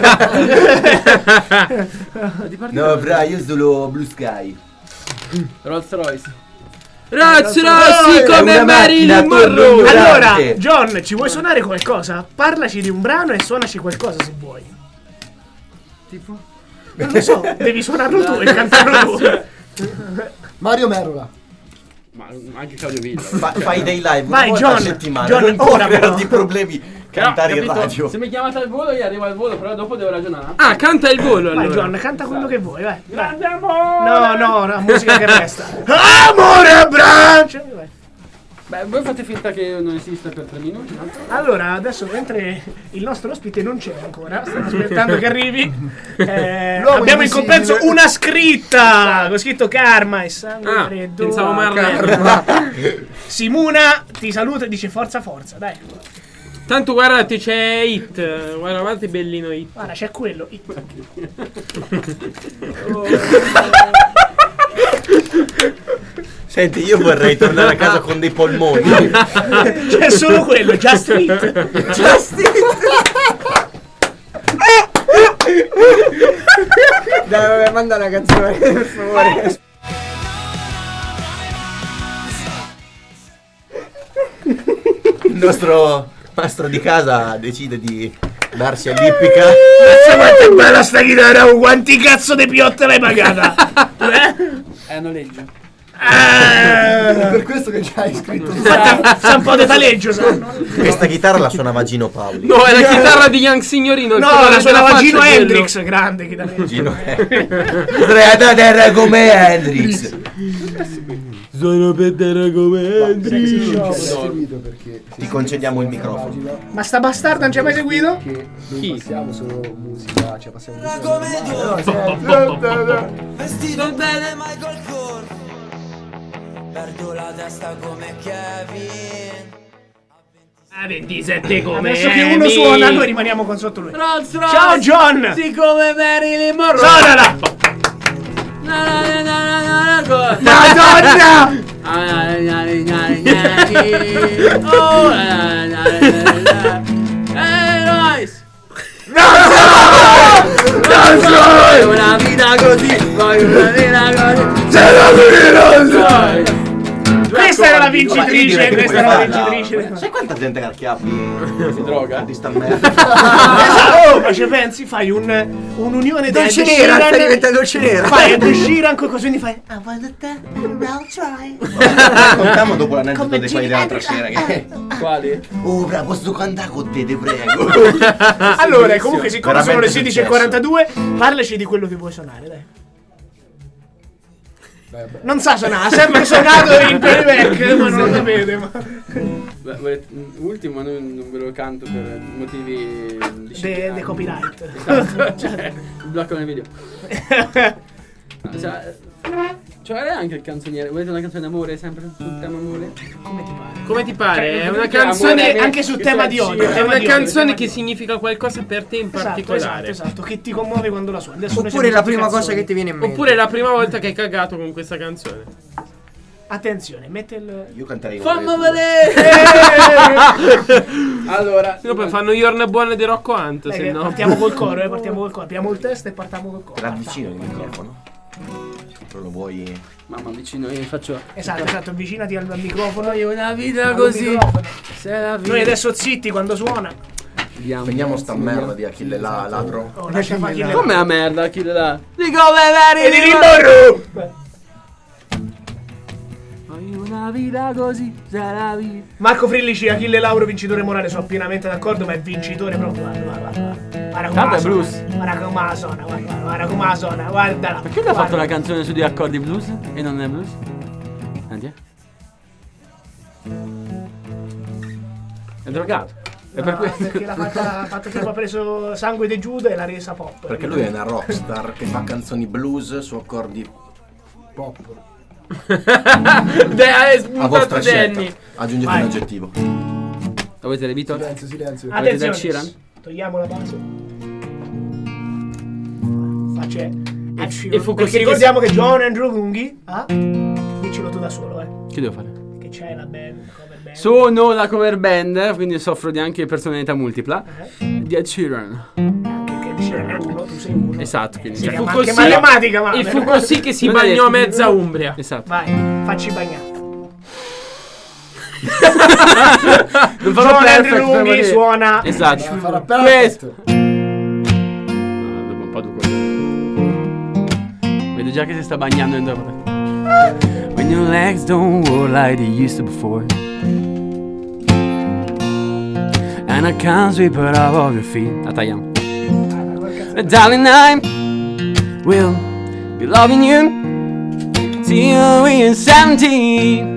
stai di No, bra, io solo Blue Sky. Rolls Royce. Razzi, Eh, razzi, è come una macchina Marilyn Monroe. Allora, Grande. John, ci vuoi suonare qualcosa? Parlaci di un brano e suonaci qualcosa se vuoi. Tipo? Non lo so, devi suonarlo tu e cantarlo tu. Mario Merola. Ma anche Claudio Villa. Fa- fai dei live una Vai, volta a John. settimana. John, non può ora però. crearti problemi Però, cantare in capito? radio. Se mi chiamate al volo, io arrivo al volo, però dopo devo ragionare. Ah, canta il volo Vai, allora. John, canta quello che vuoi, vai. vai. Grande amore! No, no, la musica che resta. Amore abbraccio. Vai. Beh, voi fate finta che io non esista per tre minuti, no? Allora, adesso mentre il nostro ospite non c'è ancora, stiamo aspettando che arrivi. eh, L'uomo abbiamo in invisibile. compenso una scritta con scritto karma e sangue Ah, freddo. pensavo a Marlene. karma. Simuna ti saluta e dice forza forza, dai. Tanto guardate, c'è Hit. Guardate, bellino Hit. Guarda, c'è quello. Senti, io vorrei tornare a casa con dei polmoni. C'è solo quello, Just It. Just it. Dai, vabbè, manda una canzone, per favore. Il nostro mastro di casa decide di darsi all'ippica. Cazzo, quanto è bella sta chitarra, oh, quanti cazzo di piotte l'hai pagata? Eh? È a noleggio. È Eh, per questo che ci hai scritto. Infatti, sa un po' di taleggio, sa? Questa chitarra la suona Gino Paoli. No, è la chitarra di Young Signorino. No, il colore la suonava della Gino faccia è quello. Hendrix, grande chitarra. Gino è da terra come Hendrix. Sono per terra come Andri. Non ci hai seguito perché Ti concediamo il microfono. Ma sta bastarda non ci hai mai seguito? Che noi Chi? passiamo solo musica, cioè passiamo musica normale. Vestito bene Michael Kors. Perdo la testa come Kevin. Ah, ventisette come Adesso che uno Amy. suona, noi rimaniamo con sotto lui. Rolls Royce. Ciao John! Siccome Marilyn Monroe. Suonala! Na, na, na, na, na, na, na, Madonna! Ah, na, na, na, na, na, na. Oh, na, na, na, na, na. Hey, Royce. Voglio una vita così, voglio una vita così. Questa era la vincitrice, questa era la vincitrice. Sai quanta gente carchiappi Si droga? di sta merda? Oh, ma ci pensi, fai un, un'unione di Dolce Ed nera, sta Sheeran. diventando dolce nera. Fai Ed Sheeran con così quindi fai I wanna die, I'll try. Raccontiamo dopo l'aneddoto Come di quelli dell'altra sera che... Quali? Oh, bra, posso cantare con te, te prego. Allora, comunque siccome sono le Veramente sedici e quarantadue, parlaci di quello che vuoi suonare, dai. Non sa suonare, ha sempre suonato in playback, ma non lo sapete. Ma... Beh, volete- ultimo, non, non ve lo canto per motivi De, de copyright. Esatto, cioè, blocco nel video. No, cioè, cioè anche il canzoniere. Volete una canzone d'amore sempre sul tema amore? Come ti pare? Come ti pare? Cioè, È una amore canzone anche, anche sul tema di odio. È tema una di odio, canzone tema che di- significa qualcosa per te in Esatto, particolare. esatto, esatto, che ti commuove quando la suoni. Adesso noi Oppure siamo la tutti prima cosa cazzoni. che ti viene in mente. Oppure la prima volta che hai cagato con questa canzone. Attenzione, mette il... Io canterei Fammi una vedere! Allora, Se no poi fanno Yorn buone di Rocco Hunt, Dai, se che no. partiamo col coro, eh, partiamo col coro. Apriamo il testo e partiamo col coro. Era vicino il microfono. Però lo vuoi. mamma vicino, io faccio. Esatto, esatto, avvicinati al, al microfono. Voglio una vita Al così. microfono. Se la vita. Noi adesso zitti quando suona. Vediamo. Prendiamo sta merda di Achille la, ladro. Oh, lascia fare chi le- Come la merda, chi le dà? Di come E di Limborru! Voglio una vita così, se la vita. Marco Frillici, Achille Lauro, vincitore morale, sono pienamente d'accordo, ma è vincitore proprio. Guarda, guarda, guarda. Guarda come Tanto la è suona. blues. Guarda come la suona, guarda, guarda come la suona, guardala. Perché lui ha fatto Guarda. la canzone su di accordi blues e non è blues? Senti, eh. È drogato. È per No, questo. perché l'ha fatta, ha fatto tipo, ha preso sangue di Giuda e l'ha resa pop. Perché lui è una rockstar che fa canzoni blues su accordi pop. Dai, hai A spuntato vostra scelta. Danny. Aggiungete Vai. un aggettivo. Avete le Beatles? Silenzio, silenzio. Avete Attenzione, Ed Sheeran? togliamo la base. Faccia Ed Sheeran. e fu così Perché che ricordiamo che John Andrew Lunghi, ah, dicelo tu da solo, eh. Che devo fare? Che c'è la band, cover band. Sono la cover band, quindi soffro di anche personalità multipla. Eh? Di Ed Sheeran. Anche che Ed Sheeran è uno, tu sei uno. Esatto, quindi. Sì, cioè, fu ma così- anche matematica, ma E fu però- così che si Non hai bagnò detto- mezza Umbria. Esatto. Vai, facci bagnare. Non farò John perfect, Andrew per Lunghi dire. suona. Esatto. Farà Questo. perfetto. No, dopo un po' tu vedo già che si sta bagnando in dopo. When your legs don't work like they used to before, and I can't sweep it off of your feet. La tagliamo. Darling, I will be loving you till we're seventeen.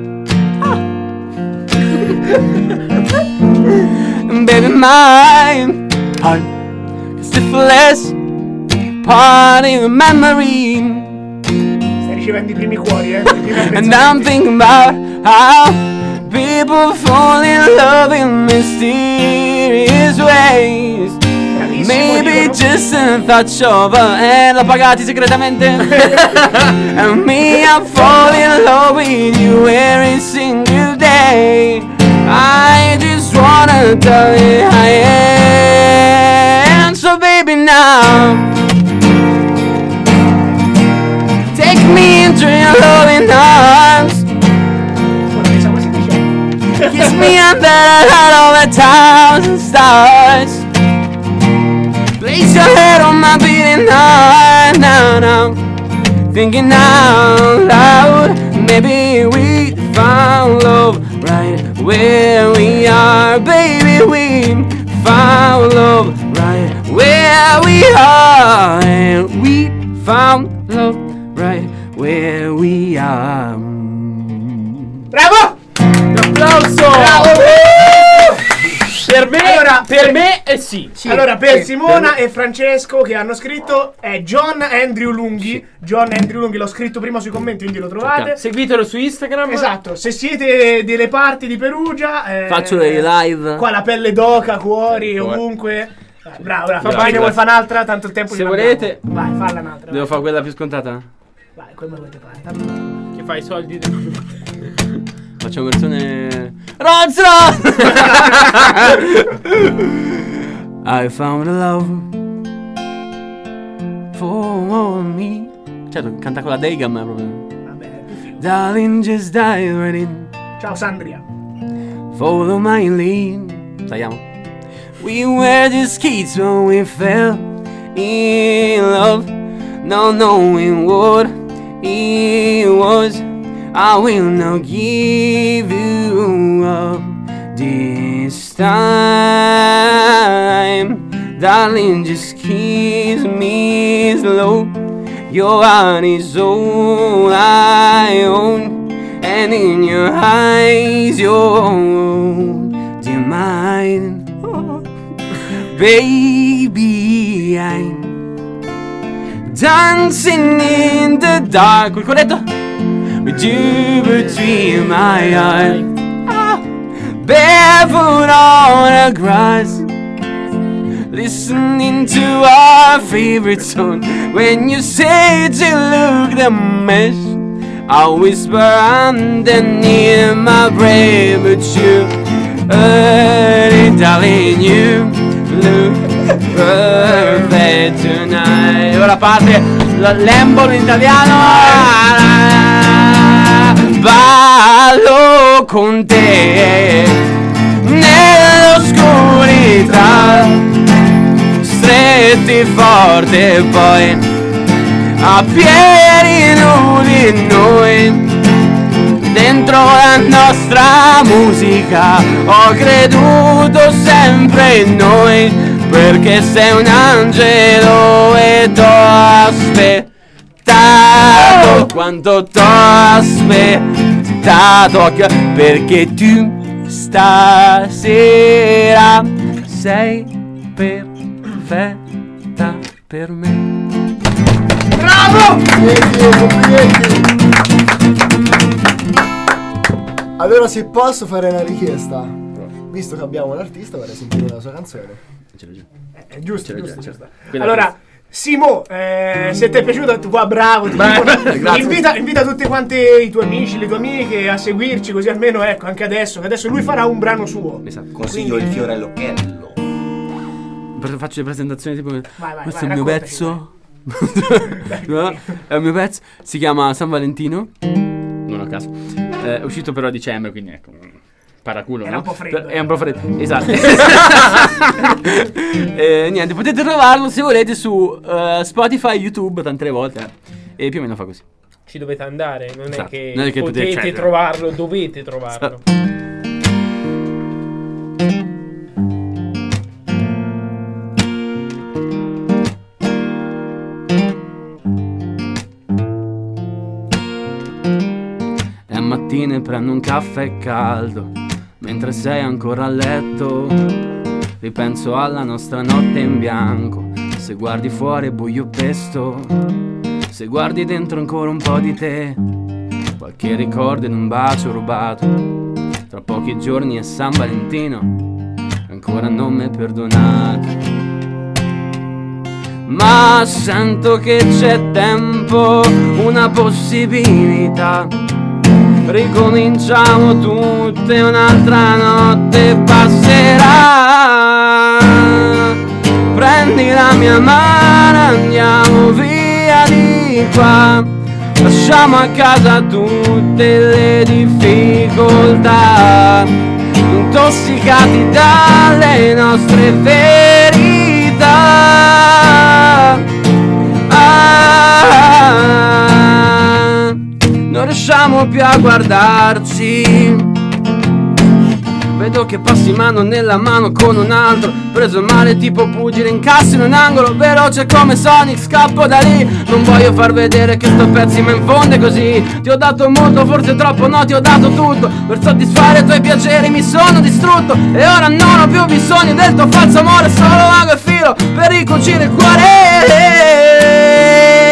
And baby, my heart is the fullest part of your memory. Stai ricevendo i primi cuori, eh. i primi And I'm thinking about how people fall in love in mysterious ways. Bravissimo, Maybe dicono. just a touch of a hand. L'ho pagati segretamente. And me, I fall in love with you every single day. I just wanna tell you I am. So baby now, take me into your loving arms. Guarda, mi sa quasi dice. Kiss me under the light of a thousand stars. Place your head on my beating heart now, now. Thinking out loud, maybe we found love right where we are, baby. We found love right where we are, and we found love right where we are. Bravo! Un applauso! Bravo! Per me, Allora, per me è sì. allora, per sì, Simona e Francesco che hanno scritto è John Andrew Lunghi. John Andrew Lunghi, l'ho scritto prima sui commenti, quindi lo trovate. Seguitelo su Instagram. Esatto, se siete delle parti di Perugia, eh, Faccio dei live. qua la pelle d'oca, cuori, Cuore. ovunque. Eh, bravo, bravo. Grazie, Vai, ne vuoi grazie. fare un'altra? Tanto il tempo Se ce volete. l'abbiamo. Vai, falla un'altra. Devo vai. fare quella più scontata? Vai, come volete fare. Tanto... Che fa i soldi del... Facciamo versione Rolls Royce. I found a love for me. Certo, canta con la Degam proprio. Vabbè, è più figo. Darling, just dive right in. Ciao Sandria. Follow my lead. Tagliamo. We were just kids when we fell in love, not knowing what it was. I will not give you up this time. Darling, just kiss me slow. Your heart is all I own, and in your eyes your own dear mine. Baby, I'm dancing in the dark. Col corretto? With you between my eyes, barefoot on the grass, listening to our favorite song. When you say to look the mess, I whisper underneath my breath, but you heard it, darling, you look perfect tonight. Ora parte l'embolo in italiano. Ballo con te nell'oscurità, stretti forte poi a piedi nudi noi. Dentro la nostra musica ho creduto sempre in noi, perché sei un angelo e t'ho aspettato quanto t'ho aspettato, perché tu stasera sei perfetta per me. Bravo! Allora, se posso fare una richiesta, visto che abbiamo un artista, vorrei sentire la sua canzone. È giusto, C'era giusto, già, giusto. Quella Allora, Simo, eh, se ti è piaciuto, tu qua bravo, ti dico, grazie. invita, invita tutti quanti i tuoi amici, le tue amiche a seguirci, così almeno, ecco, anche adesso, che adesso lui farà un brano suo. Esatto. Consiglio il fiore all'occhiello. Pre- Faccio le presentazioni tipo vai, questo vai, è il mio raccontaci, pezzo. No? È il mio pezzo, si chiama San Valentino. Non a caso. È uscito però a dicembre, quindi ecco. Paraculo, Era no? un po' freddo. È un po' freddo, esatto. E niente, potete trovarlo se volete su eh, Spotify, YouTube, tante le volte. eh. E più o meno fa così. Ci dovete andare, non Esatto. è che, Non è che potete- potete cioè, trovarlo, dovete trovarlo. Esatto. E a mattine prendo un caffè caldo, mentre sei ancora a letto. Ripenso alla nostra notte in bianco. Se guardi fuori è buio pesto. Se guardi dentro ancora un po' di te, qualche ricordo in un bacio rubato. Tra pochi giorni è San Valentino, ancora non mi hai perdonato. Ma sento che c'è tempo, una possibilità. Ricominciamo tutte, un'altra notte passerà. Prendi la mia mano, andiamo via di qua. Lasciamo a casa tutte le difficoltà, intossicati dalle nostre verità. Ah, non riusciamo più a guardarci. Vedo che passi mano nella mano con un altro, preso male tipo pugile, incassi in un angolo, veloce come Sonic, scappo da lì. Non voglio far vedere che sto pessimo in fondo così. Ti ho dato molto, forse troppo, no, ti ho dato tutto. Per soddisfare i tuoi piaceri mi sono distrutto, e ora non ho più bisogno del tuo falso amore. Solo ago e filo per ricucire il cuore.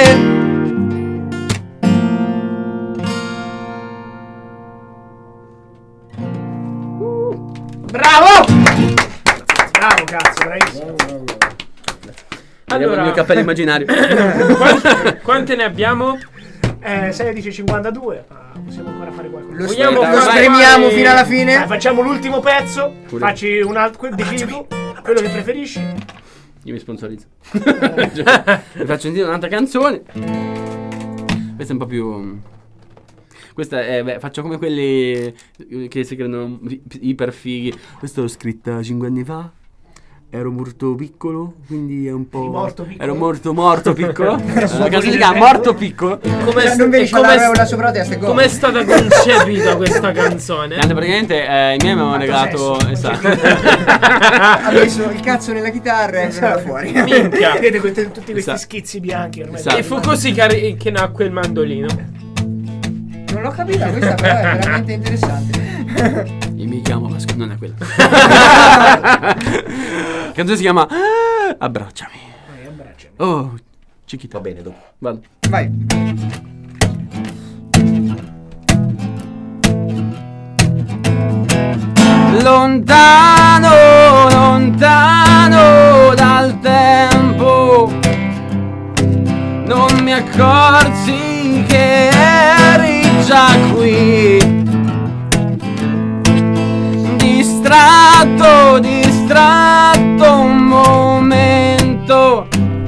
Bravo! Bravo, cazzo, bravissimo. Allora, il mio cappello immaginario. Quante, quante ne abbiamo? Eh, sedici e cinquantadue, ma possiamo ancora fare qualcosa. Lo, Vogliamo lo fare- spremiamo fino alla fine. Dai, facciamo l'ultimo pezzo. Pure. Facci un altro, decidi tu, quello che preferisci. Io mi sponsorizzo. Vi faccio sentire un'altra canzone. Questa è un po' più. Questa è. Beh, faccio come quelli che si credono iper fighi. Questa l'ho scritta cinque anni fa. ero molto piccolo, quindi è un po'. Morto piccolo. Ero molto morto piccolo. La canzone si chiama Morto Piccolo. Come Cioè, non vedi, c'ha la regola sopra la testa e Come è stata concepita questa canzone? Niente, praticamente eh, i miei mi avevano regalato. Esatto. Ha messo il cazzo nella chitarra e è venuta fuori. Minchia. Vedete questi- tutti questi Esatto. schizzi bianchi ormai. Esatto. E fu così che, arri- che nacque il mandolino. Non l'ho capita, questa però è veramente interessante. Io mi chiamo Vasco, non è quella. La canzone si chiama ah, Abbracciami. Vai, abbracciami. Oh, Chiquita. Va bene, dopo. Vado. Vai. Lontano, lontano dal tempo, non mi accorsi che eri già qui. Distratto, distratto un momento,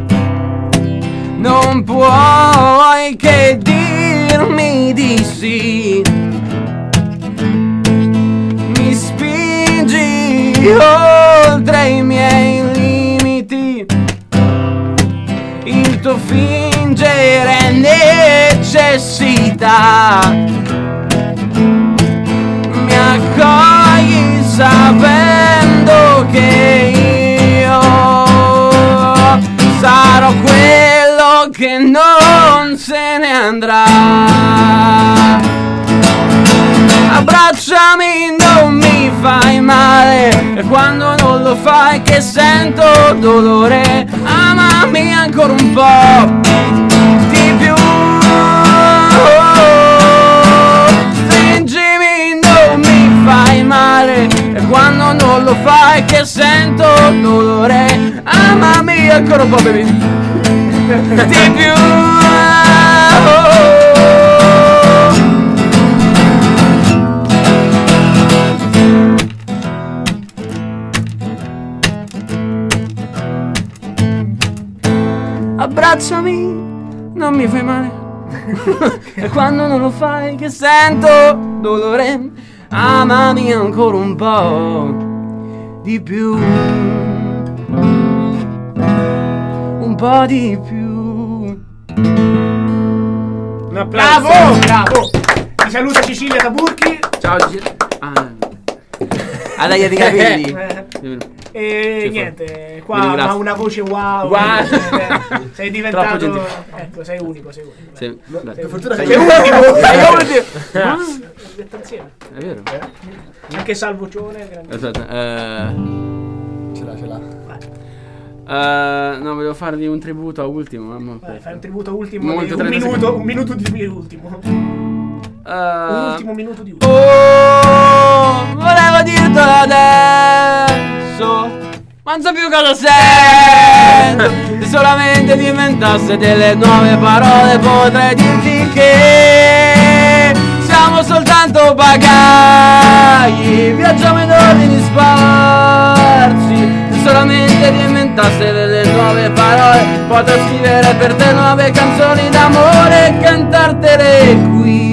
non puoi che dirmi di sì. Mi spingi oltre i miei limiti, il tuo fingere è necessità. Mi accogli sapendo che io sarò quello che non se ne andrà. Abbracciami, non mi fai male, e quando non lo fai che sento dolore. Amami ancora un po' di più. Stringimi, non mi fai male, e quando non lo fai che sento dolore. Amami ancora un po' baby, di più. Abbracciami, non mi fai male, e quando non lo fai che sento dolore. Amami ancora un po' di più, un po' di più. Un applauso. Bravo, bravo. Ti saluta Cecilia Taburchi. Ciao Gigi. Ah, ah dai, di capelli. E Sì, niente, mi qua ringrazio. ha una voce wow. Wow. eh, sei Troppo diventato. gentile. Ecco, sei unico, sei unico. Sì, dai. Per fortuna Sei sei unico. unico. Sei unico. Ah, detto insieme. È vero. Anche Salvocione. grande. Aspetta, eh. Ce l'ha, ce l'ha. eh, no, volevo farvi un tributo a Ultimo. Mamma. Vai, fai un tributo ultimo. Molto di un trenta minuto, secondi. un minuto di ultimo. Eh, Un ultimo minuto di ultimo. Oh, volevo dirtelo adesso, ma non so più cosa sento. Se solamente diventasse delle nuove parole potrei dirti che siamo soltanto bagagli, viaggiamo in ordini sparsi. Se solamente diventasse delle nuove parole potrei scrivere per te nuove canzoni d'amore e cantartele qui.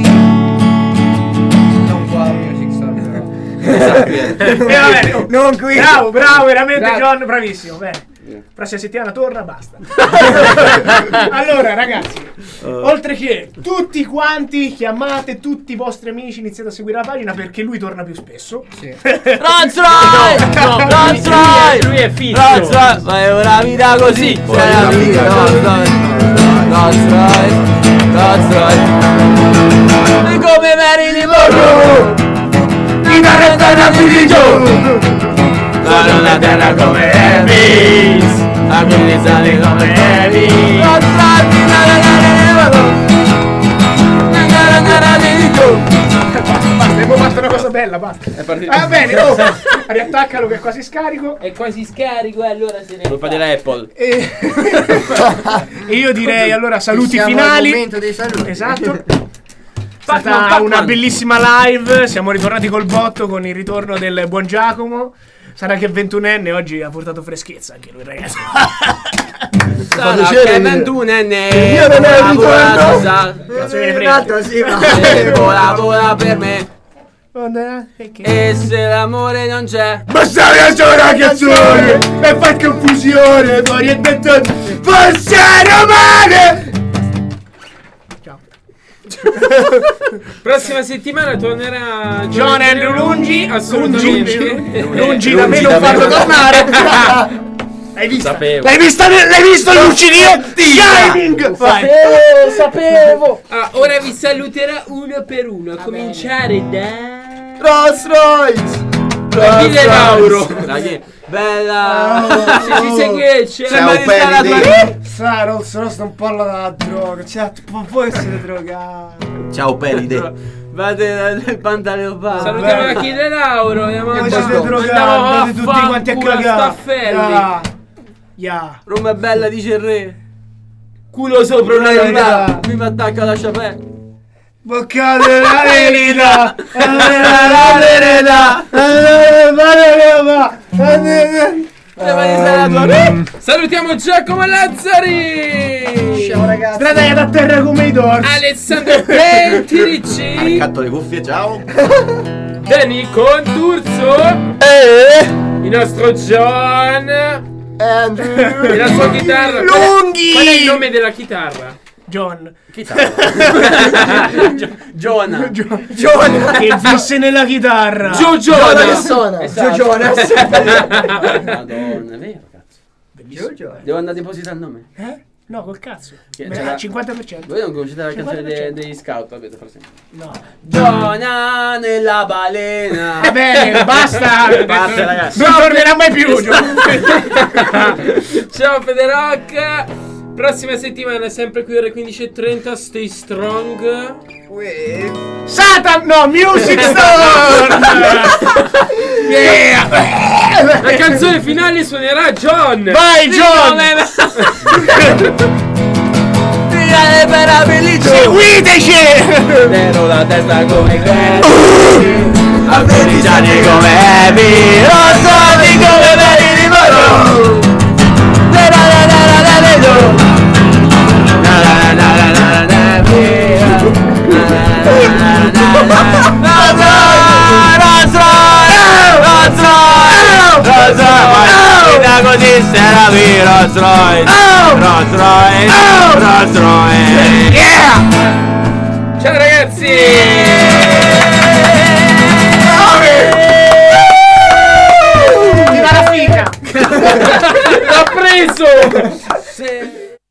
E va bene, oh, Non qui. bravo, bravo, veramente Bravo. John, bravissimo. Bene. Prossima settimana torna, basta. Allora, ragazzi, oltre che tutti quanti chiamate tutti i vostri amici, iniziate a seguire la pagina perché lui torna più spesso. Sì. Rolls Royce! No, Rolls lui- lui è- Royce! lui è fisso. Rolls Royce! Fai una vita così! Sei una vita Rolls Royce! Rolls Royce! Rolls Royce! E come Marilyn Monroe! In una terra più di giù! Sono una terra come Elvis! A quindi sali come Elvis! Rolls Royce! Na na na na na na na na na di giù! Basta, abbiamo fatto una cosa bella, basta. È partito. Va bene, oh, riattaccalo che è quasi scarico. È quasi scarico e allora se ne Colpa dell'Apple. E... e io direi allora saluti Siamo al finali. momento dei saluti. Esatto. È Pac-Man, stata Pac-Man. una bellissima live. Siamo ritornati col botto con il ritorno del buon Giacomo. Sarà che ventunenne oggi ha portato freschezza anche lui, ragazzi. Sarà piacere che è dire. ventunenne. Io non ero vola, ritorno. si sa. Cazzo me ne Un frega. altro sì, ma Eh, vola, vola per me. E se l'amore non c'è, Basta solo una canzone e fa confusione, fuori e dentro forse romane. Prossima settimana tornerà John Andrew Lungi. Assolutamente. Lungi da me non farlo tornare. Hai visto? sapevo. L'hai visto? L'hai visto Lucidino? Shining. Sapevo, sapevo. Ah, ora vi saluterà uno per uno. A cominciare da Rolls Royce. Achille Lauro. Dai, bella. Si dice che c'è. Ciao, Sembra di stare a Pelli. due- Sai, Rolls Royce non parla della droga. Cioè, ma voi siete drogati. Ciao Pelide. Vate nel pantalone. Salutiamo Achille Lauro. Andiamo Voi a siete andiamo drogati. a Andate tutti quanti a fanculo a cagare. Staffelli. Ah. Yeah. Roma è bella, dice il re. Culo sopra una verità. Mi attacca la chapelle. Boccate la verità. Le mani saranno tua. Salutiamo Giacomo Lazzari. Ciao ragazzi. Stradai da terra come i dorsi. Alessandro Pentirici. Accatto le cuffie, ciao. Danny Conturzo. Il nostro John. E la sua chitarra. Lunghi. Qual è il nome della chitarra? John. Giona. John. Che visse nella chitarra. Gio Giona. Esatto. Madonna, è vero, cazzo. Bellissimo. Devo andare a depositare il nome. Eh? No, col cazzo. Che Beh, c'era- al cinquanta per cento. Voi non conoscete la canzone cinquanta per cento. dei, degli scout, vabbè, per sempre. No. Giona nella balena. Va bene, basta. Parte, ragazzi. Non tornerà mai più. Ciao Federock. Prossima settimana sempre qui ore quindici e trenta. Stay strong. Satan, no, Music Store. Yeah. La canzone finale suonerà John. Vai John. Tirare per abilità. Seguiteci. Nero la testa come Glenn. A vedici anni come Abby. Rossoni come Mary di Moro. La la la la la la la la. La la la la la la la. Rolls Royce, Rolls Royce, da così sarà mi Rolls Royce, Rolls Royce, Rolls Royce. Yeah! Ciao ragazzi. Viva la figa. L'ha preso.